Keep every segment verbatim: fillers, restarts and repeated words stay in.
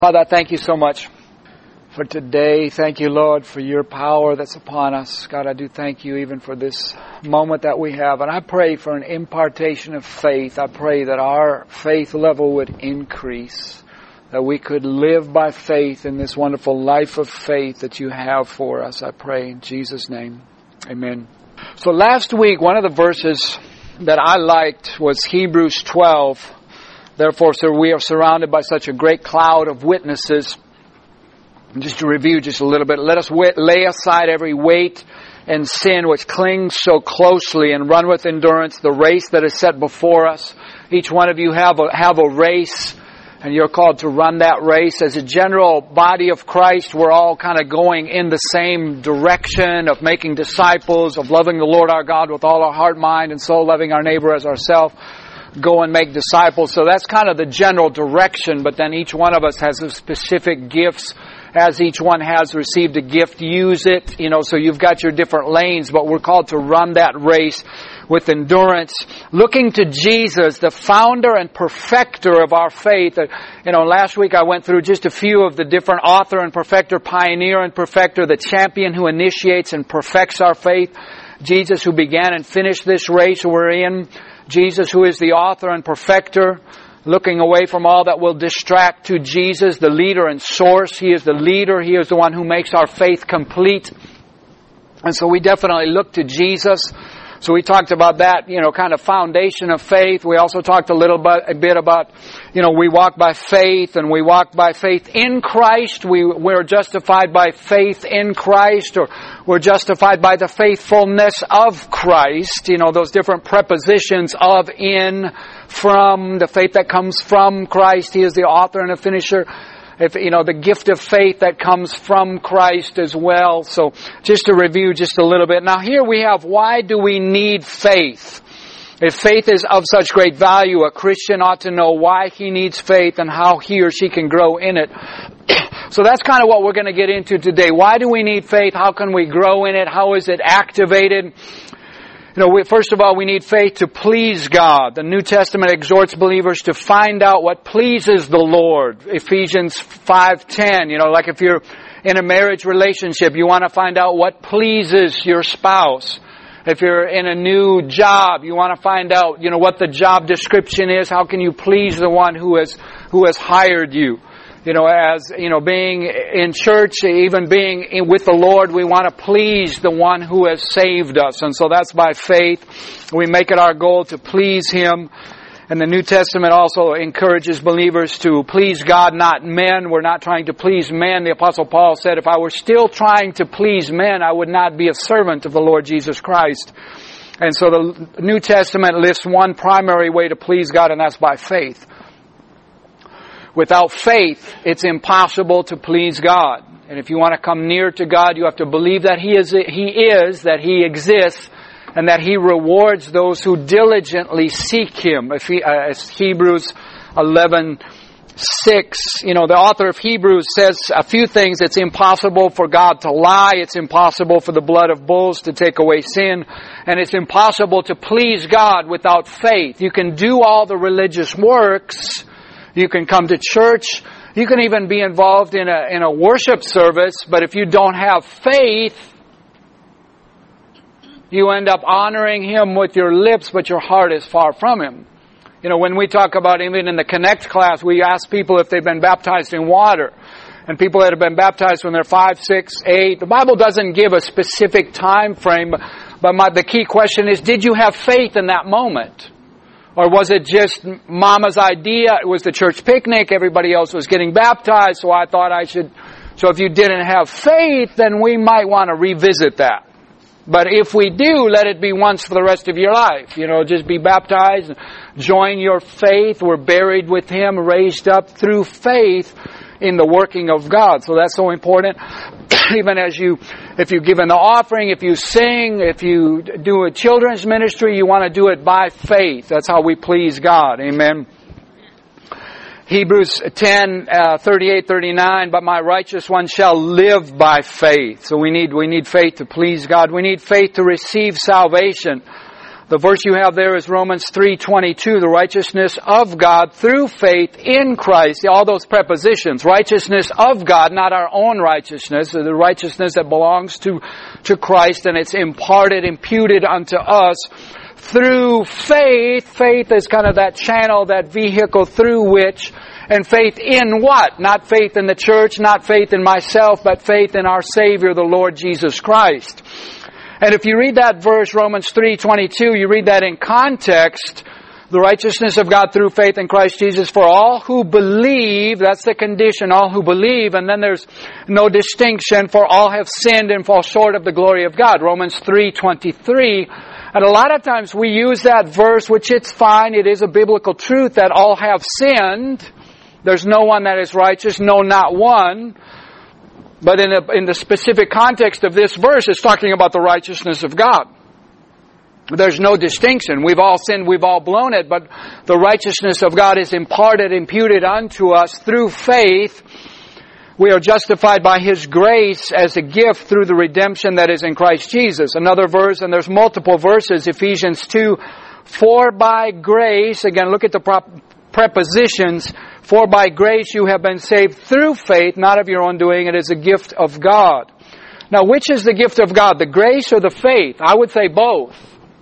Father, I thank you so much for today. Thank you, Lord, for your power that's upon us. God, I do thank you even for this moment that we have. And I pray for an impartation of faith. I pray that our faith level would increase, that we could live by faith in this wonderful life of faith that you have for us. I pray in Jesus' name. Amen. So last week, one of the verses that I liked was Hebrews twelve. Therefore, sir, we are surrounded by such a great cloud of witnesses. And just to review just a little bit, let us lay aside every weight and sin which clings so closely, and run with endurance the race that is set before us. Each one of you have a, have a race, and you're called to run that race. As a general body of Christ, we're all kind of going in the same direction of making disciples, of loving the Lord our God with all our heart, mind, and soul, loving our neighbor as ourselves. Go and make disciples. So that's kind of the general direction, but then each one of us has specific gifts. As each one has received a gift, use it. You know, so you've got your different lanes, but we're called to run that race with endurance, looking to Jesus, the founder and perfecter of our faith. You know, last week I went through just a few of the different author and perfecter, pioneer and perfecter, the champion who initiates and perfects our faith. Jesus who began and finished this race we're in. Jesus who is the author and perfecter, looking away from all that will distract to Jesus, the leader and source. He is the leader. He is the one who makes our faith complete. And so we definitely look to Jesus. So we talked about that, you know, kind of foundation of faith. We also talked a little bit, a bit about, you know, we walk by faith and we walk by faith in Christ. We, we're justified by faith in Christ, or we're justified by the faithfulness of Christ. You know, those different prepositions of, in, from, the faith that comes from Christ. He is the author and the finisher. If, you know, the gift of faith that comes from Christ as well. So just to review just a little bit. Now here we have, why do we need faith? If faith is of such great value, a Christian ought to know why he needs faith and how he or she can grow in it. So that's kind of what we're going to get into today. Why do we need faith? How can we grow in it? How is it activated? You know, we, first of all, we need faith to please God. The New Testament exhorts believers to find out what pleases the Lord. Ephesians five ten, you know, like if you're in a marriage relationship, you want to find out what pleases your spouse. If you're in a new job, you want to find out, you know, what the job description is. How can you please the one who has, who has hired you? You know, as, you know, being in church, even being in, with the Lord, we want to please the one who has saved us. And so that's by faith. We make it our goal to please Him. And the New Testament also encourages believers to please God, not men. We're not trying to please men. The Apostle Paul said, if I were still trying to please men, I would not be a servant of the Lord Jesus Christ. And so the New Testament lists one primary way to please God, and that's by faith. Without faith, it's impossible to please God. And if you want to come near to God, you have to believe that He is, He is, that He exists, and that He rewards those who diligently seek Him. If he, uh, Hebrews eleven six, you know, the author of Hebrews says a few things. It's impossible for God to lie. It's impossible for the blood of bulls to take away sin. And it's impossible to please God without faith. You can do all the religious works. You can come to church. You can even be involved in a in a worship service. But if you don't have faith, you end up honoring Him with your lips, but your heart is far from Him. You know, when we talk about, even in the Connect class, we ask people if they've been baptized in water. And people that have been baptized when they're five, six, eight. The Bible doesn't give a specific time frame. But my, the key question is, did you have faith in that moment? Or was it just Mama's idea? It was the church picnic. Everybody else was getting baptized, so I thought I should. So if you didn't have faith, then we might want to revisit that. But if we do, let it be once for the rest of your life. You know, just be baptized, join your faith. We're buried with Him, raised up through faith in the working of God. So that's so important. Even as you, if you give an offering, if you sing, if you do a children's ministry, you want to do it by faith. That's how we please God. Amen. Hebrews ten, uh, thirty-eight, thirty-nine, but my righteous one shall live by faith. So we need, we need faith to please God. We need faith to receive salvation. The verse you have there is Romans three twenty-two, the righteousness of God through faith in Christ. All those prepositions, righteousness of God, not our own righteousness, the righteousness that belongs to, to Christ, and it's imparted, imputed unto us through faith. Faith is kind of that channel, that vehicle through which, and faith in what? Not faith in the church, not faith in myself, but faith in our Savior, the Lord Jesus Christ. And if you read that verse, Romans three twenty-two, you read that in context, the righteousness of God through faith in Christ Jesus for all who believe, that's the condition, all who believe, and then there's no distinction, for all have sinned and fall short of the glory of God, Romans three twenty-three. And a lot of times we use that verse, which it's fine, it is a biblical truth that all have sinned. There's no one that is righteous, no, not one. But in, a, in the specific context of this verse, it's talking about the righteousness of God. There's no distinction. We've all sinned, we've all blown it, but the righteousness of God is imparted, imputed unto us through faith. We are justified by His grace as a gift through the redemption that is in Christ Jesus. Another verse, and there's multiple verses, Ephesians two, for by grace, again, look at the prop, prepositions, for by grace you have been saved through faith, not of your own doing, it is a gift of God. Now, which is the gift of God, the grace or the faith? I would say both.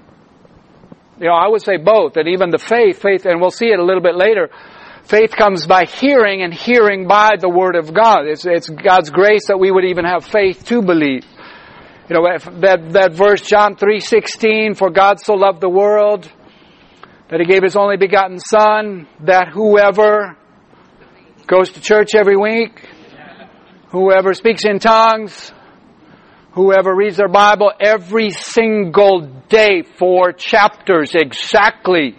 You know, I would say both, and even the faith, faith, and we'll see it a little bit later, faith comes by hearing, and hearing by the Word of God. It's, it's God's grace that we would even have faith to believe. You know, that, that verse, John three sixteen, for God so loved the world, that He gave His only begotten Son, that whoever goes to church every week, whoever speaks in tongues, whoever reads their Bible every single day, four chapters exactly.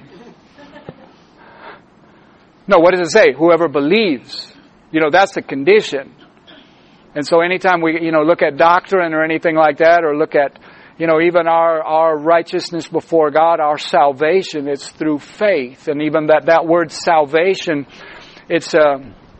No, what does it say? Whoever believes. You know, that's the condition. And so anytime we, you know, look at doctrine or anything like that, or look at, you know, even our, our righteousness before God, our salvation, it's through faith. And even that, that word salvation, it's a,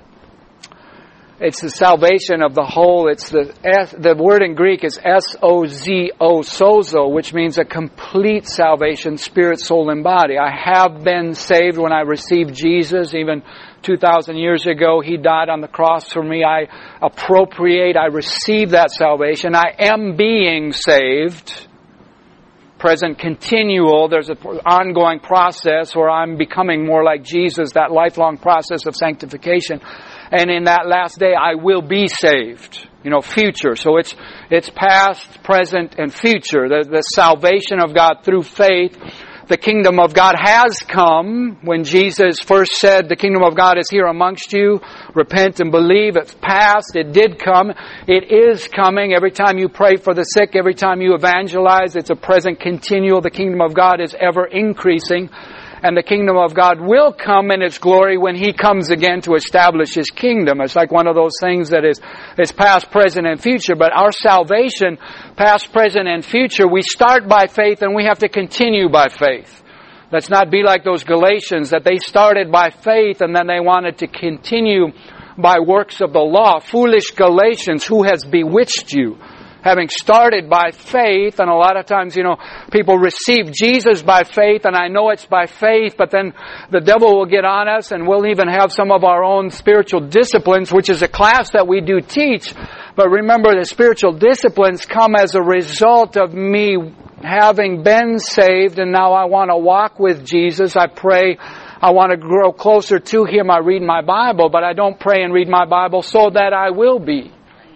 it's the salvation of the whole. It's the, the word in Greek is S O Z O, sozo, which means a complete salvation, spirit, soul, and body. I have been saved when I received Jesus, even two thousand years ago. He died on the cross for me. I appropriate, I receive that salvation. I am being saved. Present continual. There's an ongoing process where I'm becoming more like Jesus, that lifelong process of sanctification. And in that last day, I will be saved. You know, future. So it's it's past, present, and future. The, the salvation of God through faith. The kingdom of God has come. When Jesus first said, the kingdom of God is here amongst you. Repent and believe. It's past. It did come. It is coming. Every time you pray for the sick, every time you evangelize, it's a present continual. The kingdom of God is ever increasing. And the kingdom of God will come in its glory when He comes again to establish His kingdom. It's like one of those things that is, is past, present, and future. But our salvation, past, present, and future, we start by faith and we have to continue by faith. Let's not be like those Galatians that they started by faith and then they wanted to continue by works of the law. Foolish Galatians, who has bewitched you? Having started by faith, and a lot of times, you know, people receive Jesus by faith, and I know it's by faith, but then the devil will get on us, and we'll even have some of our own spiritual disciplines, which is a class that we do teach. But remember, the spiritual disciplines come as a result of me having been saved, and now I want to walk with Jesus. I pray, I want to grow closer to Him. I read my Bible, but I don't pray and read my Bible so that I will be,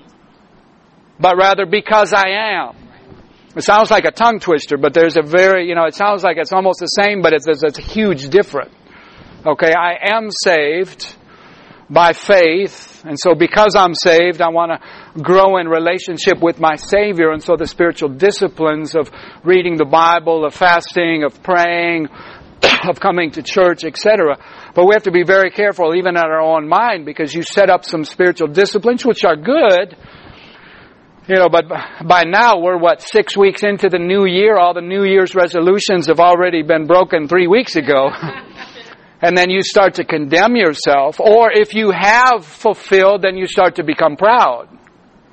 but rather because I am. It sounds like a tongue twister, but there's a very, you know, it sounds like it's almost the same, but it's, it's a huge difference. Okay, I am saved by faith, and so because I'm saved, I want to grow in relationship with my Savior, and so the spiritual disciplines of reading the Bible, of fasting, of praying, of coming to church, et cetera. But we have to be very careful, even in our own mind, because you set up some spiritual disciplines, which are good. You know, but by now we're, what, six weeks into the new year. All the New Year's resolutions have already been broken three weeks ago. And then you start to condemn yourself. Or if you have fulfilled, then you start to become proud.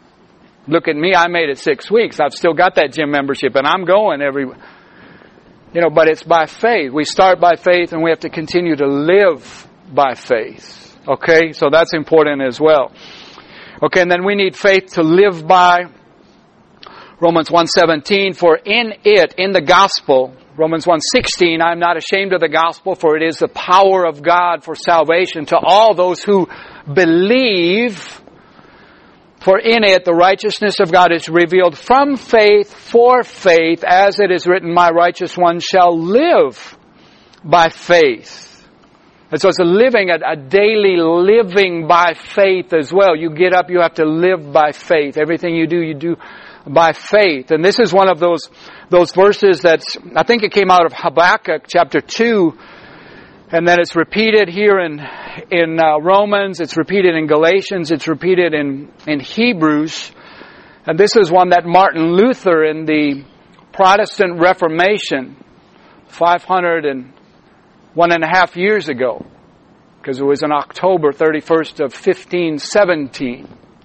Look at me, I made it six weeks. I've still got that gym membership and I'm going every... You know, but it's by faith. We start by faith and we have to continue to live by faith. Okay? So that's important as well. Okay, and then we need faith to live by. Romans one seventeen, for in it, in the gospel, Romans one sixteen, I am not ashamed of the gospel, for it is the power of God for salvation to all those who believe. For in it the righteousness of God is revealed from faith for faith, as it is written, my righteous one shall live by faith. And so it's a living, a, a daily living by faith as well. You get up, you have to live by faith. Everything you do, you do by faith. And this is one of those those verses that's, I think it came out of Habakkuk chapter two, and then it's repeated here in in uh, Romans, it's repeated in Galatians, it's repeated in, in Hebrews. And this is one that Martin Luther in the Protestant Reformation, five hundred and one and a half years ago, because it was on October thirty-first of fifteen seventeen.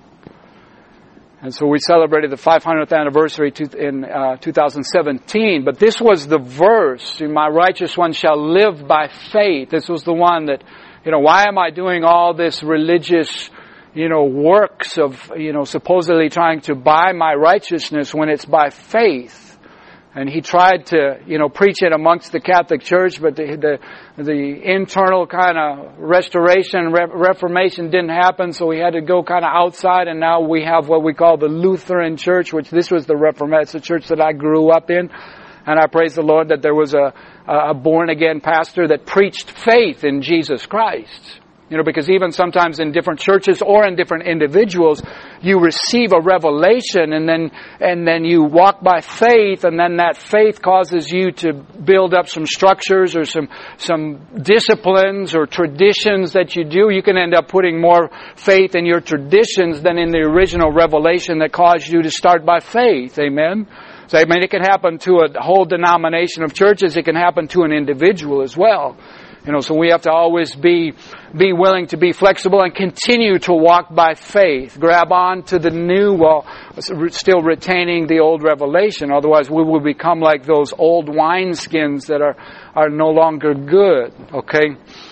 And so we celebrated the five hundredth anniversary in uh, two thousand seventeen. But this was the verse, my righteous one shall live by faith. This was the one that, you know, why am I doing all this religious, you know, works of, you know, supposedly trying to buy my righteousness when it's by faith? And he tried to, you know, preach it amongst the Catholic Church, but the the, the internal kind of restoration, re- reformation didn't happen, so we had to go kind of outside, and now we have what we call the Lutheran Church, which this was the Reformation. It's the church that I grew up in, and I praise the Lord that there was a, a born-again pastor that preached faith in Jesus Christ. You know, because even sometimes in different churches or in different individuals, you receive a revelation and then and then you walk by faith, and then that faith causes you to build up some structures or some some disciplines or traditions that you do. You can end up putting more faith in your traditions than in the original revelation that caused you to start by faith. Amen? So, I mean, it can happen to a whole denomination of churches. It can happen to an individual as well. You know, so we have to always be be willing to be flexible and continue to walk by faith. Grab on to the new while still retaining the old revelation. Otherwise, we will become like those old wineskins that are, are no longer good. Okay?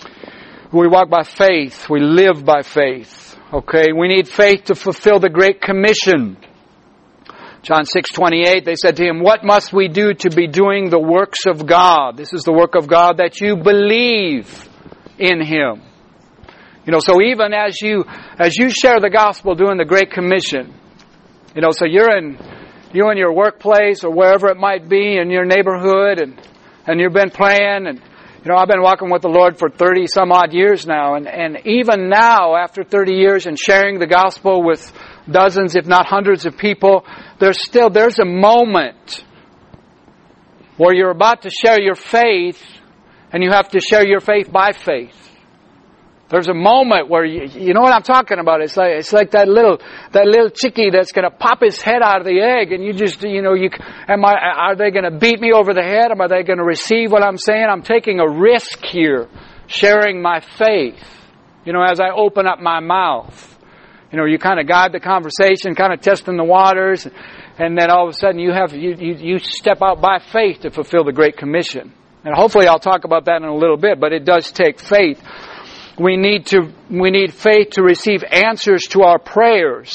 We walk by faith. We live by faith. Okay? We need faith to fulfill the Great Commission. John six twenty-eight, they said to him, what must we do to be doing the works of God? This is the work of God, that you believe in Him. You know, so even as you as you share the gospel doing the Great Commission, you know, so you're in you in your workplace or wherever it might be in your neighborhood, and and you've been praying, and you know, I've been walking with the Lord for thirty some odd years now, and and even now after thirty years and sharing the gospel with dozens, if not hundreds of people, there's still, there's a moment where you're about to share your faith, and you have to share your faith by faith. There's a moment where you, you know what I'm talking about. It's like, it's like that little, that little chickie that's going to pop his head out of the egg, and you just, you know, you, am I, are they going to beat me over the head? Am I they going to receive what I'm saying? I'm taking a risk here, sharing my faith, you know, as I open up my mouth. You know, you kind of guide the conversation, kind of testing the waters, and then all of a sudden you have you, you you step out by faith to fulfill the Great Commission. And hopefully I'll talk about that in a little bit, but it does take faith. We need to we need faith to receive answers to our prayers.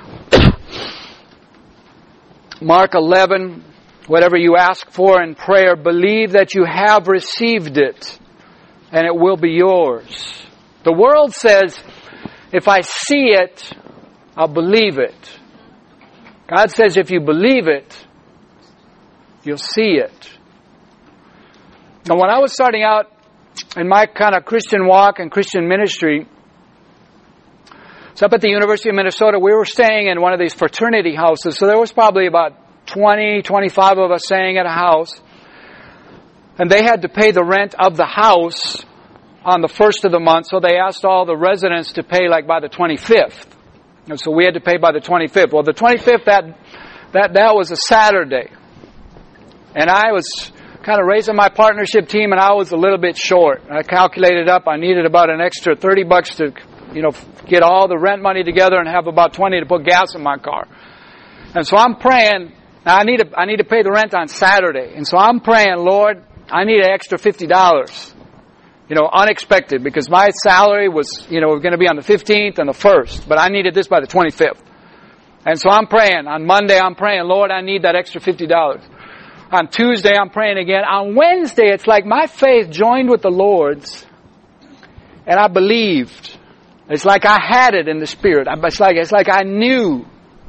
Mark eleven, whatever you ask for in prayer, believe that you have received it, and it will be yours. The world says, if I see it, I'll believe it. God says if you believe it, you'll see it. Now, when I was starting out in my kind of Christian walk and Christian ministry, so up at the University of Minnesota, we were staying in one of these fraternity houses. So there was probably about twenty, twenty-five of us staying at a house. And they had to pay the rent of the house on the first of the month, so they asked all the residents to pay like by the twenty-fifth. And so we had to pay by the twenty-fifth. Well, the twenty-fifth, that that that was a Saturday. And I was kind of raising my partnership team, and I was a little bit short. I calculated up, I needed about an extra thirty bucks to, you know, get all the rent money together and have about twenty to put gas in my car. And so I'm praying, now I need to, I need to pay the rent on Saturday. And so I'm praying, Lord, I need an extra fifty dollars. You know, unexpected, because my salary was, you know, going to be on the fifteenth and the first, but I needed this by the twenty-fifth. And so I'm praying. On Monday, I'm praying, Lord, I need that extra fifty dollars. On Tuesday, I'm praying again. On Wednesday, it's like my faith joined with the Lord's, and I believed. It's like I had it in the Spirit. It's like, it's like I knew.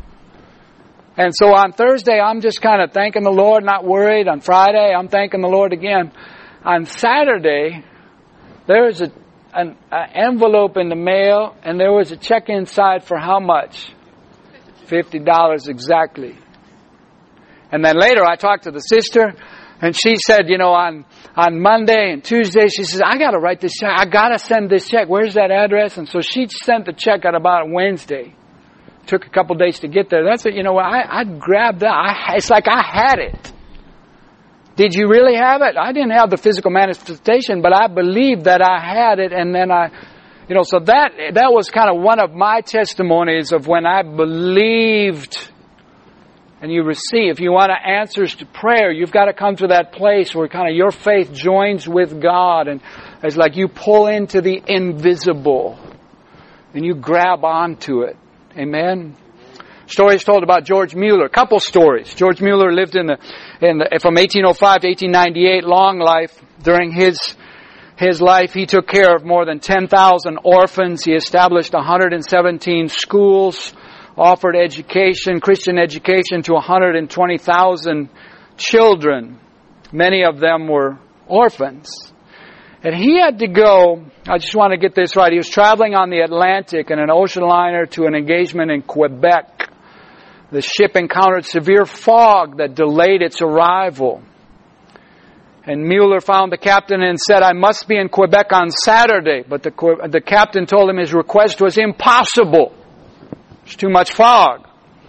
And so on Thursday, I'm just kind of thanking the Lord, not worried. On Friday, I'm thanking the Lord again. On Saturday, there was a, an, an envelope in the mail, and there was a check inside for how much? fifty dollars exactly. And then later I talked to the sister, and she said, you know, on, on Monday and Tuesday, she says, I got to write this check. I got to send this check. Where's that address? And so she sent the check at about Wednesday. Took a couple days to get there. That's it. You know, I, I grabbed that. I, it's like I had it. Did you really have it? I didn't have the physical manifestation, but I believed that I had it, and then I, you know, so that that was kind of one of my testimonies of when I believed. And you receive. If you want answers to prayer, you've got to come to that place where kind of your faith joins with God, and it's like you pull into the invisible, and you grab onto it. Amen. Stories told about George Mueller. A couple stories. George Mueller lived in the, in the, from eighteen oh five to eighteen ninety-eight, long life. During his, his life, he took care of more than ten thousand orphans. He established one hundred seventeen schools, offered education, Christian education to one hundred twenty thousand children. Many of them were orphans. And he had to go, I just want to get this right, he was traveling on the Atlantic in an ocean liner to an engagement in Quebec. The ship encountered severe fog that delayed its arrival. And Mueller found the captain and said, I must be in Quebec on Saturday. But the, the captain told him his request was impossible. There's too much fog.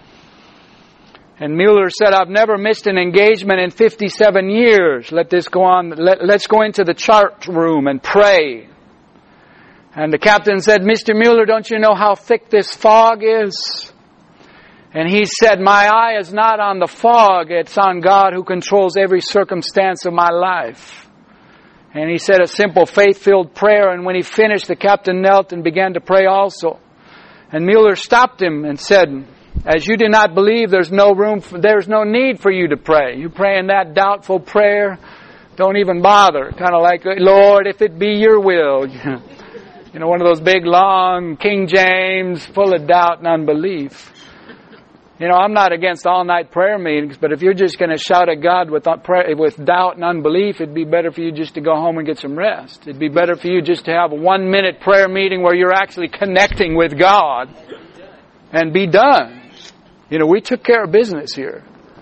And Mueller said, I've never missed an engagement in fifty-seven years. Let this go on. Let, let's go into the chart room and pray. And the captain said, Mister Mueller, don't you know how thick this fog is? And he said, my eye is not on the fog. It's on God who controls every circumstance of my life. And he said a simple faith-filled prayer. And when he finished, the captain knelt and began to pray also. And Mueller stopped him and said, as you do not believe, there's no room, for, there's no need for you to pray. You pray in that doubtful prayer, don't even bother. Kind of like, Lord, if it be your will. You know, one of those big, long King James, full of doubt and unbelief. You know, I'm not against all-night prayer meetings, but if you're just going to shout at God with, with doubt and unbelief, it'd be better for you just to go home and get some rest. It'd be better for you just to have a one-minute prayer meeting where you're actually connecting with God and be done. You know, we took care of business here.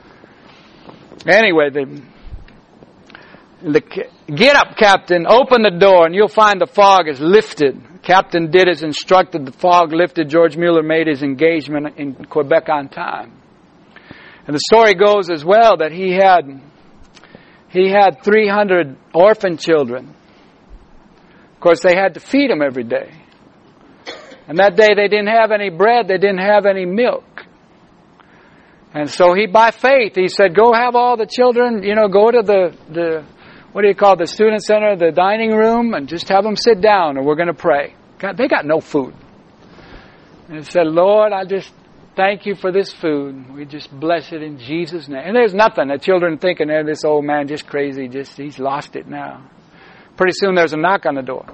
Anyway, the, the get up, Captain, open the door, and you'll find the fog is lifted. Captain did as instructed. The fog lifted. George Mueller made his engagement in Quebec on time. And the story goes as well that he had he had three hundred orphan children. Of course, they had to feed them every day. And that day they didn't have any bread. They didn't have any milk. And so he, by faith, he said, go have all the children, you know, go to the, the what do you call it, the student center, the dining room, and just have them sit down, and we're going to pray. God, they got no food. And he said, Lord, I just thank you for this food. We just bless it in Jesus' name. And there's nothing. The children thinking, eh, this old man just crazy, just he's lost it now. Pretty soon there's a knock on the door.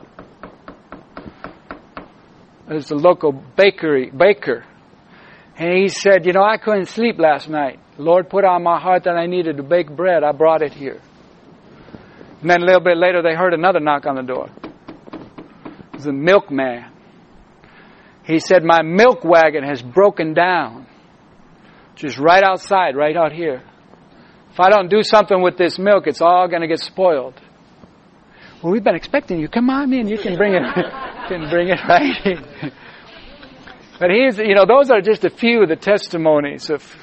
There's the local bakery, baker. And he said, you know, I couldn't sleep last night. The Lord put on my heart that I needed to bake bread. I brought it here. And then a little bit later, they heard another knock on the door. It was a milkman. He said, my milk wagon has broken down. Just right outside, right out here. If I don't do something with this milk, it's all going to get spoiled. Well, we've been expecting you. Come on in. You can bring it. You can bring it right in. But he's, you know, those are just a few of the testimonies of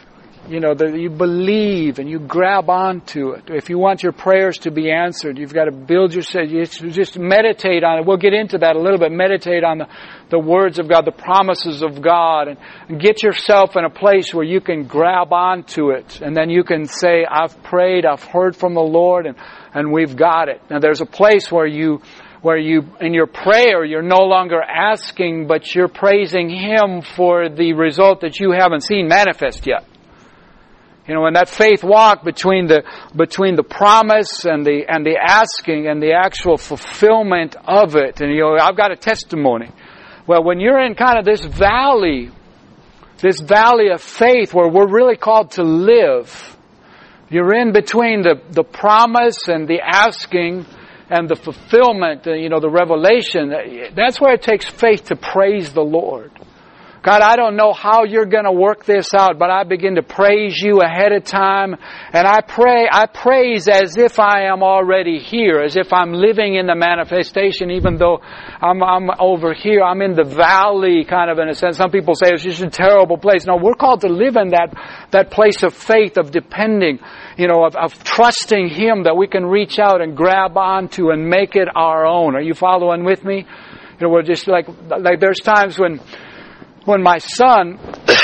You know, that you believe and you grab onto it. If you want your prayers to be answered, you've got to build yourself. You just meditate on it. We'll get into that a little bit. Meditate on the, the words of God, the promises of God, and, and get yourself in a place where you can grab onto it. And then you can say, I've prayed, I've heard from the Lord, and, and we've got it. Now there's a place where you where you, in your prayer, you're no longer asking, but you're praising Him for the result that you haven't seen manifest yet. You know, in that faith walk between the between the promise and the and the asking and the actual fulfillment of it. And you know, I've got a testimony. Well, when you're in kind of this valley, this valley of faith where we're really called to live, you're in between the, the promise and the asking and the fulfillment, you know, the revelation. That's where it takes faith to praise the Lord. God, I don't know how you're going to work this out, but I begin to praise you ahead of time. And I pray, I praise as if I am already here, as if I'm living in the manifestation, even though I'm, I'm over here. I'm in the valley, kind of in a sense. Some people say it's just a terrible place. No, we're called to live in that, that place of faith, of depending, you know, of, of trusting Him that we can reach out and grab onto and make it our own. Are you following with me? You know, we're just like, like there's times when, When my son,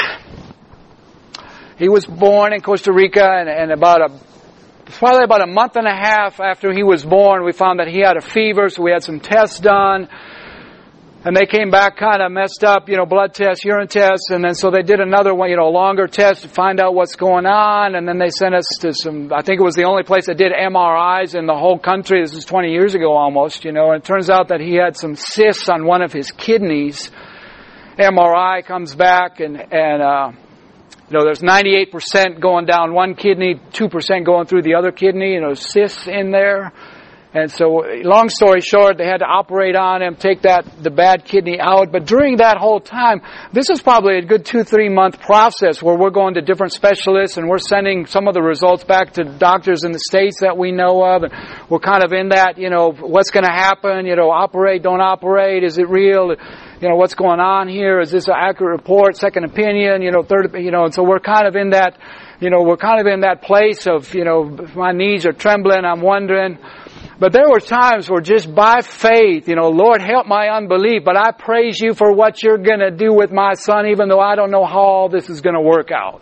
he was born in Costa Rica, and, and about a, probably about a month and a half after he was born, we found that he had a fever, so we had some tests done. And they came back kind of messed up, you know, blood tests, urine tests, and then so they did another one, you know, longer test to find out what's going on, and then they sent us to some, I think it was the only place that did M R Is in the whole country. This is twenty years ago almost, you know, and it turns out that he had some cysts on one of his kidneys. M R I comes back and, and uh, you know, there's ninety-eight percent going down one kidney, two percent going through the other kidney, you know, cysts in there. And so, long story short, they had to operate on him, take that, the bad kidney out. But during that whole time, this is probably a good two, three month process where we're going to different specialists and we're sending some of the results back to doctors in the States that we know of. And we're kind of in that, you know, what's going to happen, you know, operate, don't operate, is it real? You know, what's going on here? Is this an accurate report? Second opinion? You know, third, you know, and so we're kind of in that, you know, we're kind of in that place of, you know, my knees are trembling, I'm wondering. But there were times where just by faith, you know, Lord, help my unbelief, but I praise you for what you're going to do with my son, even though I don't know how all this is going to work out.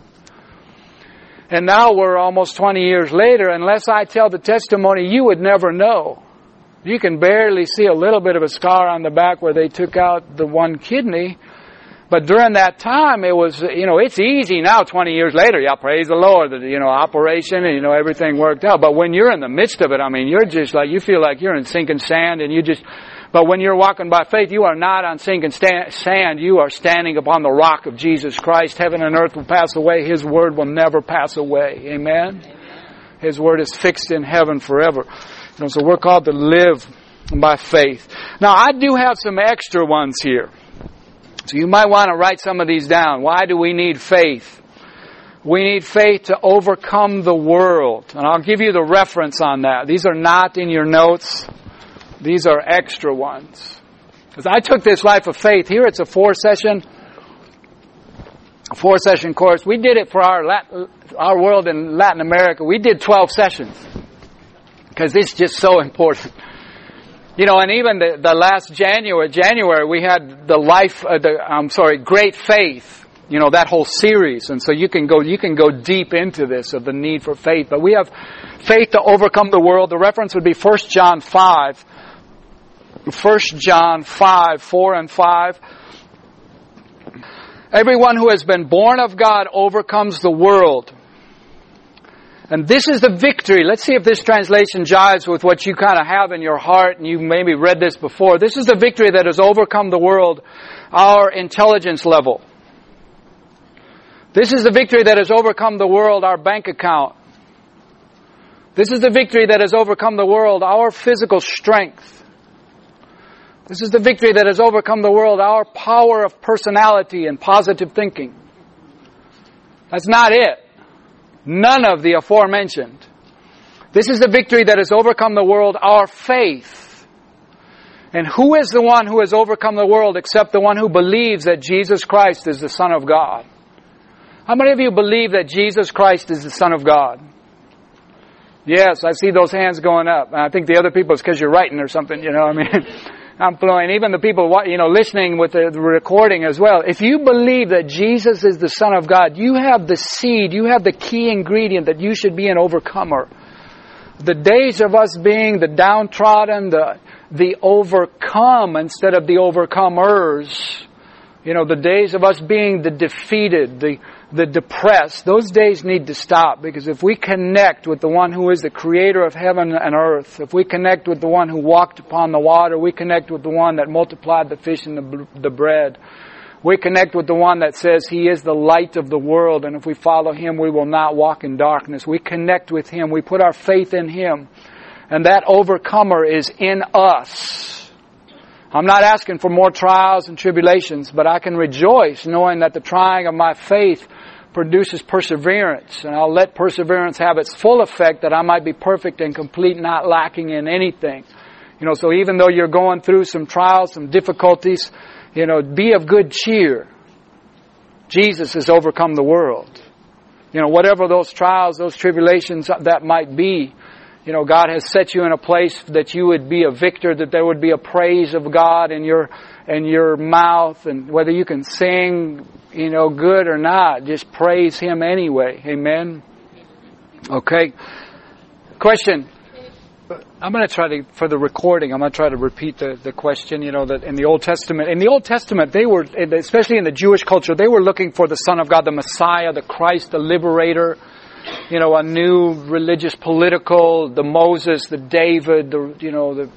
And now we're almost twenty years later. Unless I tell the testimony, you would never know. You can barely see a little bit of a scar on the back where they took out the one kidney. But during that time, it was, you know, it's easy now, twenty years later. Yeah, praise the Lord, that, you know, operation and, you know, everything worked out. But when you're in the midst of it, I mean, you're just like, you feel like you're in sinking sand and you just, but when you're walking by faith, you are not on sinking sand. You are standing upon the rock of Jesus Christ. Heaven and earth will pass away. His word will never pass away. Amen? His word is fixed in heaven forever. You know, so we're called to live by faith. Now, I do have some extra ones here. So you might want to write some of these down. Why do we need faith? We need faith to overcome the world. And I'll give you the reference on that. These are not in your notes. These are extra ones. Because I took this Life of Faith. Here it's a four-session four-session course. We did it for our Latin, our world in Latin America. We did twelve sessions. Because this is just so important. You know, and even the, the last January, January, we had the life, uh, the, I'm sorry, Great Faith. You know, that whole series. And so you can go, you can go deep into this of the need for faith. But we have faith to overcome the world. The reference would be First John five. First John five, four and five. Everyone who has been born of God overcomes the world. And this is the victory. Let's see if this translation jives with what you kind of have in your heart, and you maybe read this before. This is the victory that has overcome the world, our intelligence level. This is the victory that has overcome the world, our bank account. This is the victory that has overcome the world, our physical strength. This is the victory that has overcome the world, our power of personality and positive thinking. That's not it. None of the aforementioned. This is the victory that has overcome the world, our faith. And who is the one who has overcome the world except the one who believes that Jesus Christ is the Son of God? How many of you believe that Jesus Christ is the Son of God? Yes, I see those hands going up. And I think the other people, it's because you're writing or something, you know, I mean, I'm flowing. Even the people, you know, listening with the recording as well. If you believe that Jesus is the Son of God, you have the seed, you have the key ingredient that you should be an overcomer. The days of us being the downtrodden, the, the overcome instead of the overcomers, you know, the days of us being the defeated, the the depressed, those days need to stop, because if we connect with the one who is the creator of heaven and earth, if we connect with the one who walked upon the water, we connect with the one that multiplied the fish and the, the bread, we connect with the one that says He is the light of the world, and if we follow Him, we will not walk in darkness. We connect with Him. We put our faith in Him. And that overcomer is in us. I'm not asking for more trials and tribulations, but I can rejoice knowing that the trying of my faith produces perseverance. And I'll let perseverance have its full effect, that I might be perfect and complete, not lacking in anything. You know, so even though you're going through some trials, some difficulties, you know, be of good cheer. Jesus has overcome the world. You know, whatever those trials, those tribulations that might be, you know, God has set you in a place that you would be a victor, that there would be a praise of God in your in your mouth, and whether you can sing, you know, good or not, just praise Him anyway. Amen? Okay. Question. I'm going to try to, for the recording, I'm going to try to repeat the, the question, you know, that in the Old Testament. In the Old Testament, they were, especially in the Jewish culture, they were looking for the Son of God, the Messiah, the Christ, the Liberator. You know, a new religious, political, the Moses, the David, the, you know, the,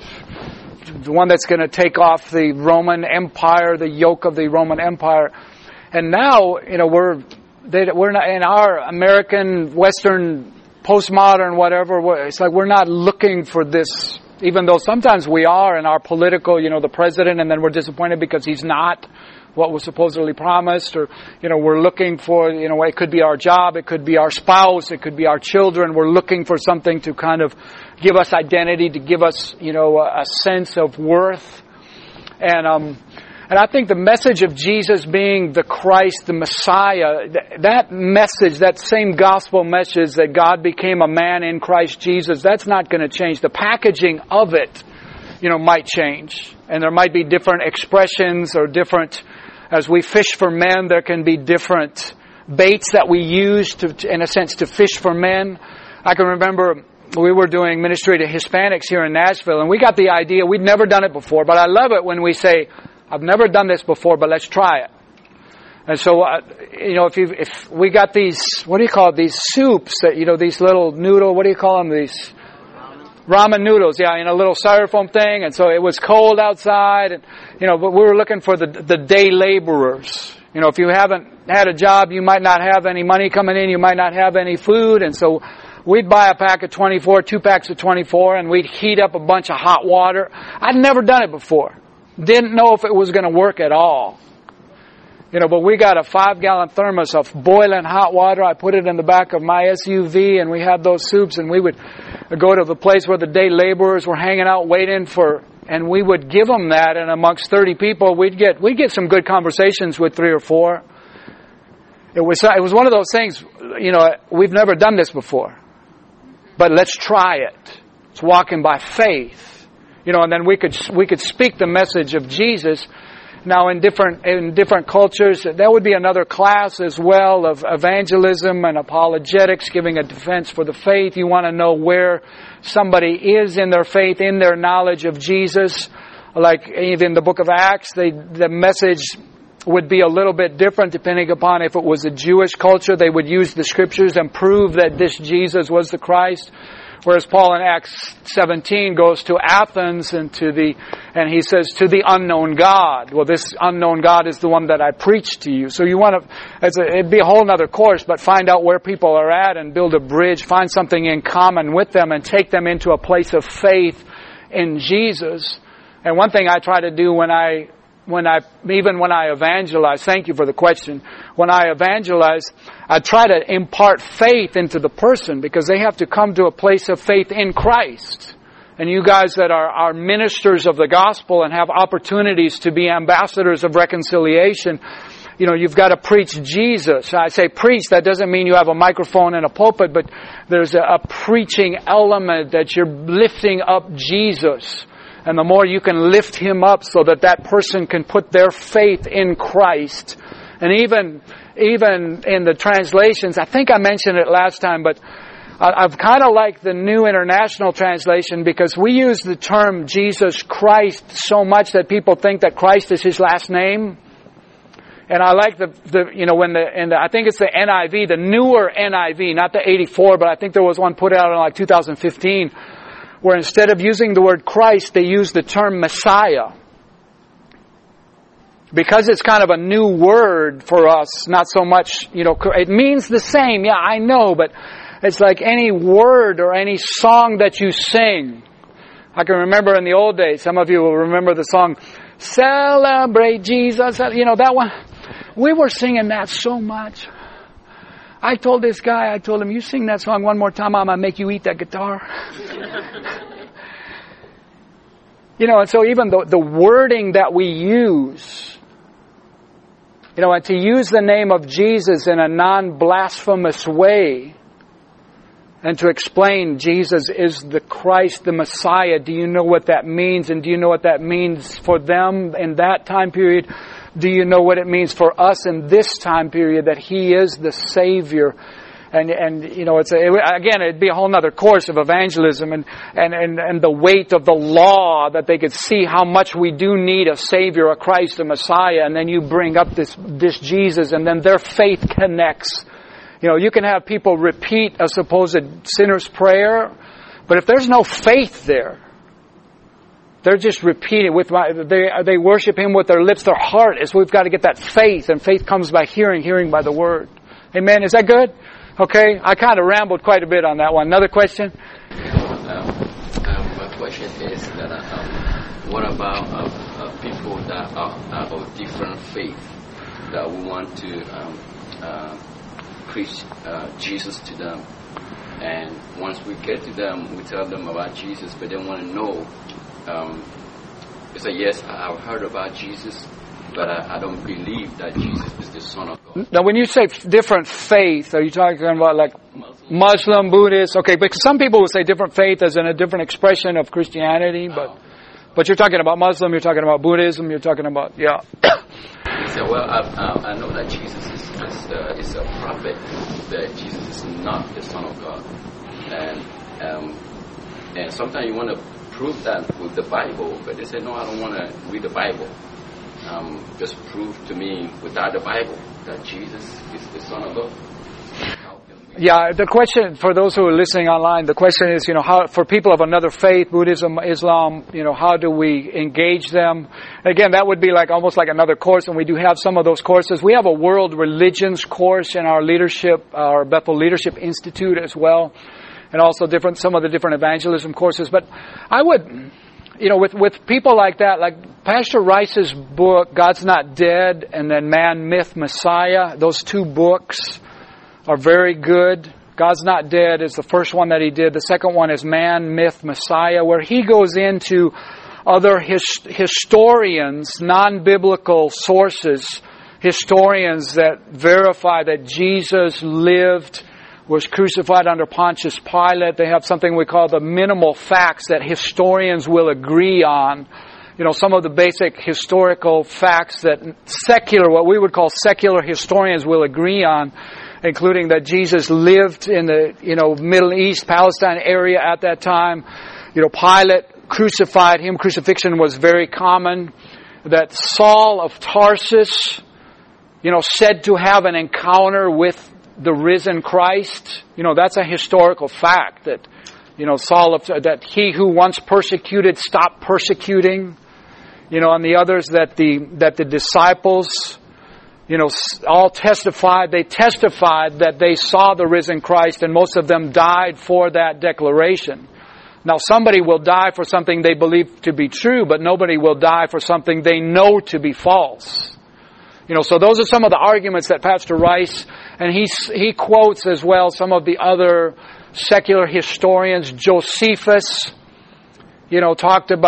the one that's going to take off the Roman Empire, the yoke of the Roman Empire. And now, you know, we're, they, we're not, in our American, Western, postmodern, whatever, it's like we're not looking for this, even though sometimes we are in our political, you know, the president, and then we're disappointed because he's not what was supposedly promised, or, you know, we're looking for, you know, it could be our job, it could be our spouse, it could be our children. We're looking for something to kind of give us identity, to give us, you know, a, a sense of worth. And, um, and I think the message of Jesus being the Christ, the Messiah, th- that message, that same gospel message that God became a man in Christ Jesus, that's not going to change. The packaging of it, you know, might change. And there might be different expressions or different, as we fish for men, there can be different baits that we use to, in a sense, to fish for men. I can remember we were doing ministry to Hispanics here in Nashville, and we got the idea, we'd never done it before, but I love it when we say, I've never done this before, but let's try it. And so, uh, you know, if you if we got these, what do you call it, these soups that, you know, these little noodle, what do you call them, these ramen noodles, yeah, in a little styrofoam thing. And so it was cold outside, and, you know, but we were looking for the the day laborers. You know, if you haven't had a job, you might not have any money coming in, you might not have any food. And so we'd buy a pack of twenty-four, two packs of twenty-four, and we'd heat up a bunch of hot water. I'd never done it before. Didn't know if it was going to work at all. You know, but we got a five-gallon thermos of boiling hot water. I put it in the back of my S U V, and we had those soups, and we would go to the place where the day laborers were hanging out waiting for, and we would give them that, and amongst thirty people, we'd get we'd get some good conversations with three or four. It was it was one of those things, you know, we've never done this before, but let's try it. It's walking by faith. You know, and then we could we could speak the message of Jesus. Now, in different in different cultures, that would be another class as well of evangelism and apologetics, giving a defense for the faith. You want to know where somebody is in their faith, in their knowledge of Jesus. Like even the book of Acts, they, the message would be a little bit different depending upon if it was a Jewish culture. They would use the scriptures and prove that this Jesus was the Christ. Whereas Paul in Acts seventeen goes to Athens and to the, and he says, to the unknown God. Well, this unknown God is the one that I preach to you. So you want to, it's a, it'd be a whole other course, but find out where people are at and build a bridge, find something in common with them and take them into a place of faith in Jesus. And one thing I try to do when I, when I, even when I evangelize, thank you for the question, when I evangelize, I try to impart faith into the person because they have to come to a place of faith in Christ. And you guys that are, are ministers of the gospel and have opportunities to be ambassadors of reconciliation, you know, you've got to preach Jesus. I say preach, that doesn't mean you have a microphone and a pulpit, but there's a, a preaching element that you're lifting up Jesus. And the more you can lift Him up so that that person can put their faith in Christ. And even, even in the translations, I think I mentioned it last time, but I've kind of liked the New International Translation because we use the term Jesus Christ so much that people think that Christ is His last name. And I like the, the you know, when the, and the, I think it's the N I V, the newer N I V, not the eighty-four, but I think there was one put out in like two thousand fifteen, where instead of using the word Christ, they use the term Messiah. Because it's kind of a new word for us, not so much, you know, it means the same, yeah, I know, but it's like any word or any song that you sing. I can remember in the old days, some of you will remember the song, Celebrate Jesus. You know, that one, we were singing that so much. I told this guy, I told him, you sing that song one more time, I'm going to make you eat that guitar. You know, and so even the, the wording that we use, you know, and to use the name of Jesus in a non-blasphemous way, and to explain Jesus is the Christ, the Messiah. Do you know what that means? And do you know what that means for them in that time period? Do you know what it means for us in this time period that He is the Savior? And, and you know, it's a, it, again, it'd be a whole other course of evangelism and, and, and, and the weight of the law that they could see how much we do need a Savior, a Christ, a Messiah. And then you bring up this, this Jesus and then their faith connects. You know, you can have people repeat a supposed sinner's prayer, but if there's no faith there, they're just repeating with my, they, they worship Him with their lips, their heart is, we've got to get that faith, and faith comes by hearing, hearing by the Word. Amen. Is that good? Okay. I kind of rambled quite a bit on that one. Another question? Um, um, my question is that, um, what about uh, uh, people that are, are of different faith that we want to, um, uh, preach uh, Jesus to them, and once we get to them, we tell them about Jesus, but they want to know. Um, they say, "Yes, I've heard about Jesus, but I, I don't believe that Jesus is the Son of God." Now, when you say different faith, are you talking about like Muslim, Muslim Buddhist? Okay, because some people will say different faith as in a different expression of Christianity, but oh. but you're talking about Muslim, you're talking about Buddhism, you're talking about yeah. He said, "Well, I, I, I know that Jesus is." Is, uh, is a prophet, that Jesus is not the Son of God, and um, and sometimes you want to prove that with the Bible, but they say, no, I don't want to read the Bible. Um, just prove to me without the Bible that Jesus is the Son of God. Yeah, the question for those who are listening online, the question is, you know, how for people of another faith, Buddhism, Islam, you know, how do we engage them? Again, that would be like almost like another course, and we do have some of those courses. We have a world religions course in our leadership, our Bethel Leadership Institute as well, and also different some of the different evangelism courses. But I would, you know, with with people like that, like Pastor Rice's book, God's Not Dead, and then Man, Myth, Messiah, those two books are very good. God's Not Dead is the first one that he did. The second one is Man, Myth, Messiah, where he goes into other his, historians, non-biblical sources, historians that verify that Jesus lived, was crucified under Pontius Pilate. They have something we call the minimal facts that historians will agree on. You know, some of the basic historical facts that secular, what we would call secular historians will agree on, including that Jesus lived in the, you know, Middle East, Palestine area at that time. You know, Pilate crucified him. Crucifixion was very common. That Saul of Tarsus, you know, said to have an encounter with the risen Christ. You know, that's a historical fact that, you know, Saul of, that he who once persecuted stopped persecuting. You know, and the others that the, that the disciples, you know, all testified, they testified that they saw the risen Christ, and most of them died for that declaration. Now, somebody will die for something they believe to be true, but nobody will die for something they know to be false. You know, so those are some of the arguments that Pastor Rice, and he, he quotes as well some of the other secular historians. Josephus, you know, talked about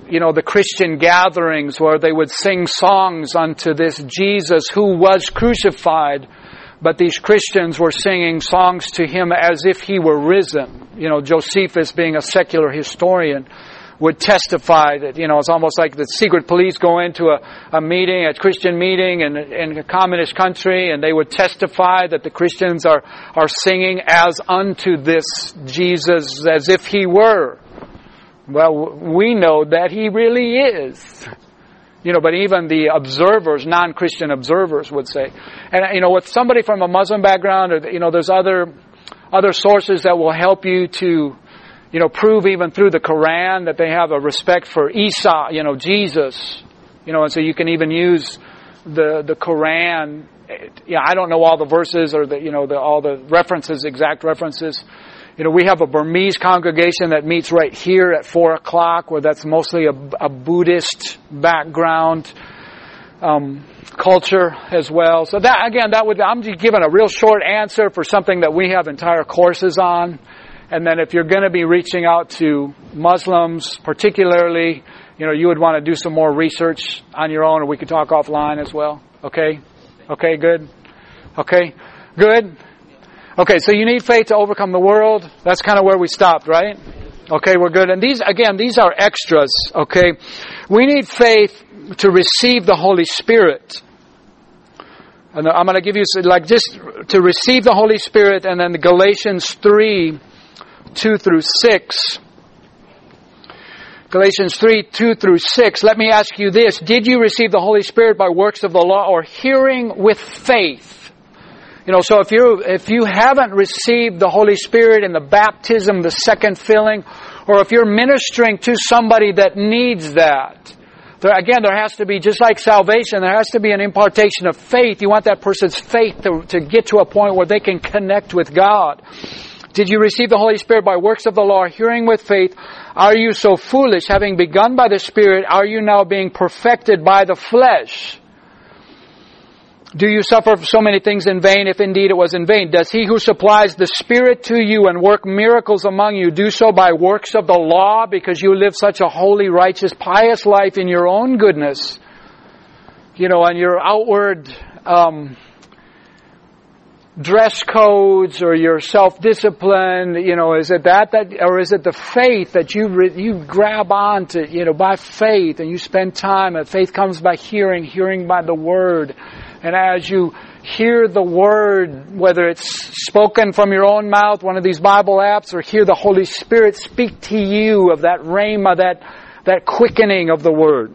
you know, the Christian gatherings where they would sing songs unto this Jesus who was crucified, but these Christians were singing songs to Him as if He were risen. You know, Josephus, being a secular historian, would testify that, you know, it's almost like the secret police go into a, a meeting, a Christian meeting in, in a communist country, and they would testify that the Christians are, are singing as unto this Jesus as if He were. Well, we know that He really is. You know, but even the observers, non-Christian observers would say. And, you know, with somebody from a Muslim background, or, you know, there's other, other sources that will help you to, you know, prove even through the Quran that they have a respect for Isa, you know, Jesus. You know, and so you can even use the, the Quran. Yeah, I don't know all the verses or the, you know, the, all the references, exact references. You know, we have a Burmese congregation that meets right here at four o'clock, where that's mostly a, a Buddhist background, um, culture as well. So that, again, that would, I'm just giving a real short answer for something that we have entire courses on. And then if you're going to be reaching out to Muslims, particularly, you know, you would want to do some more research on your own, or we could talk offline as well. Okay? Okay, good? Okay, good? Okay, so you need faith to overcome the world. That's kind of where we stopped, right? Okay, we're good. And these, again, these are extras, okay? We need faith to receive the Holy Spirit. And I'm going to give you, like, just to receive the Holy Spirit, and then the Galatians three, two through six. Galatians three, two through six. Let me ask you this. Did you receive the Holy Spirit by works of the law or hearing with faith? You know, so if you if you haven't received the Holy Spirit in the baptism, the second filling, or if you're ministering to somebody that needs that, there, again, there has to be, just like salvation, there has to be an impartation of faith. You want that person's faith to, to get to a point where they can connect with God. Did you receive the Holy Spirit by works of the law, hearing with faith? Are you so foolish? Having begun by the Spirit, are you now being perfected by the flesh? Do you suffer so many things in vain, if indeed it was in vain? Does He who supplies the Spirit to you and work miracles among you do so by works of the law, because you live such a holy, righteous, pious life in your own goodness? You know, and your outward um dress codes, or your self-discipline, you know, is it that, that, or is it the faith that you re, you grab onto, you know, by faith, and you spend time, and faith comes by hearing, hearing by the Word. And as you hear the Word, whether it's spoken from your own mouth, one of these Bible apps, or hear the Holy Spirit speak to you of that rhema, that, that quickening of the Word.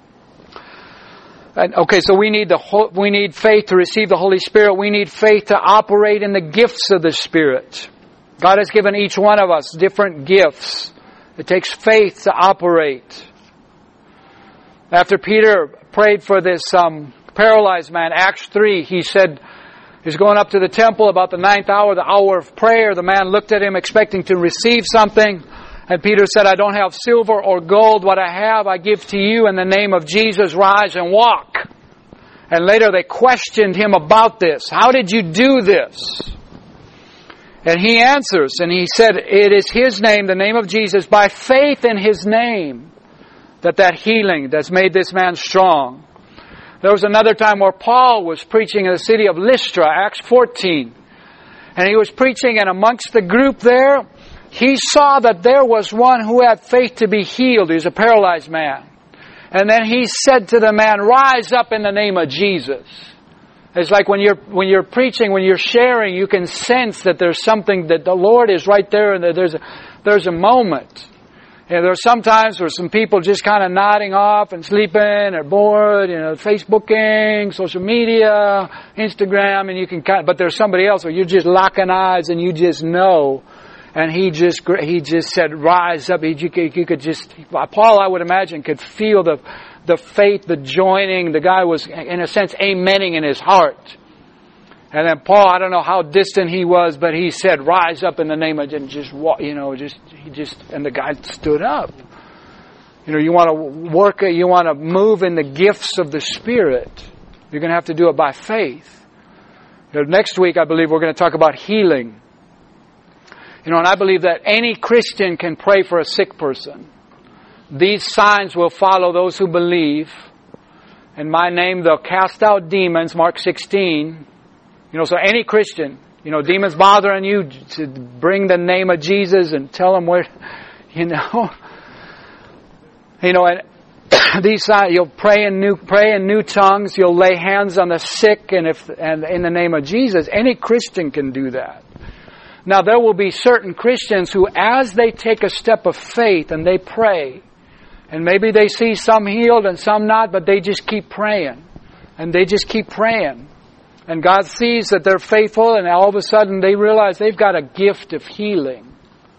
And, okay, so we need the we need faith to receive the Holy Spirit. We need faith to operate in the gifts of the Spirit. God has given each one of us different gifts. It takes faith to operate. After Peter prayed for this um, paralyzed man, Acts three, he said, he's going up to the temple about the ninth hour, the hour of prayer. The man looked at him expecting to receive something. And Peter said, I don't have silver or gold. What I have, I give to you in the name of Jesus. Rise and walk. And later they questioned him about this. How did you do this? And he answers, and he said, it is His name, the name of Jesus, by faith in His name, that that healing that's made this man strong. There was another time where Paul was preaching in the city of Lystra, Acts fourteen. And he was preaching, and amongst the group there, he saw that there was one who had faith to be healed. He was a paralyzed man. And then he said to the man, rise up in the name of Jesus. It's like when you're when you're preaching, when you're sharing, you can sense that there's something, that the Lord is right there, and that there's a, there's a moment. And there's sometimes where some people just kind of nodding off and sleeping or bored, you know, Facebooking, social media, Instagram, and you can kind of, but there's somebody else where you're just locking eyes and you just know. And he just he just said, rise up. He, you could just, Paul, I would imagine, could feel the the faith, the joining. The guy was, in a sense, amening in his heart. And then Paul, I don't know how distant he was, but he said, rise up in the name of, and just walk, you know, just, he just, and the guy stood up. You know, you want to work, you want to move in the gifts of the Spirit. You're going to have to do it by faith. You know, next week, I believe we're going to talk about healing. You know, and I believe that any Christian can pray for a sick person. these signs will follow those who believe. In my name they'll cast out demons, Mark sixteen. You know, so any Christian, you know, demons bothering you, to bring the name of Jesus and tell them where, you know. You know, and these signs, you'll pray in new pray in new tongues, you'll lay hands on the sick, and if and in the name of Jesus, any Christian can do that. Now there will be certain Christians who, as they take a step of faith and they pray, and maybe they see some healed and some not, but they just keep praying. And they just keep praying. And God sees that they're faithful, and all of a sudden they realize they've got a gift of healing.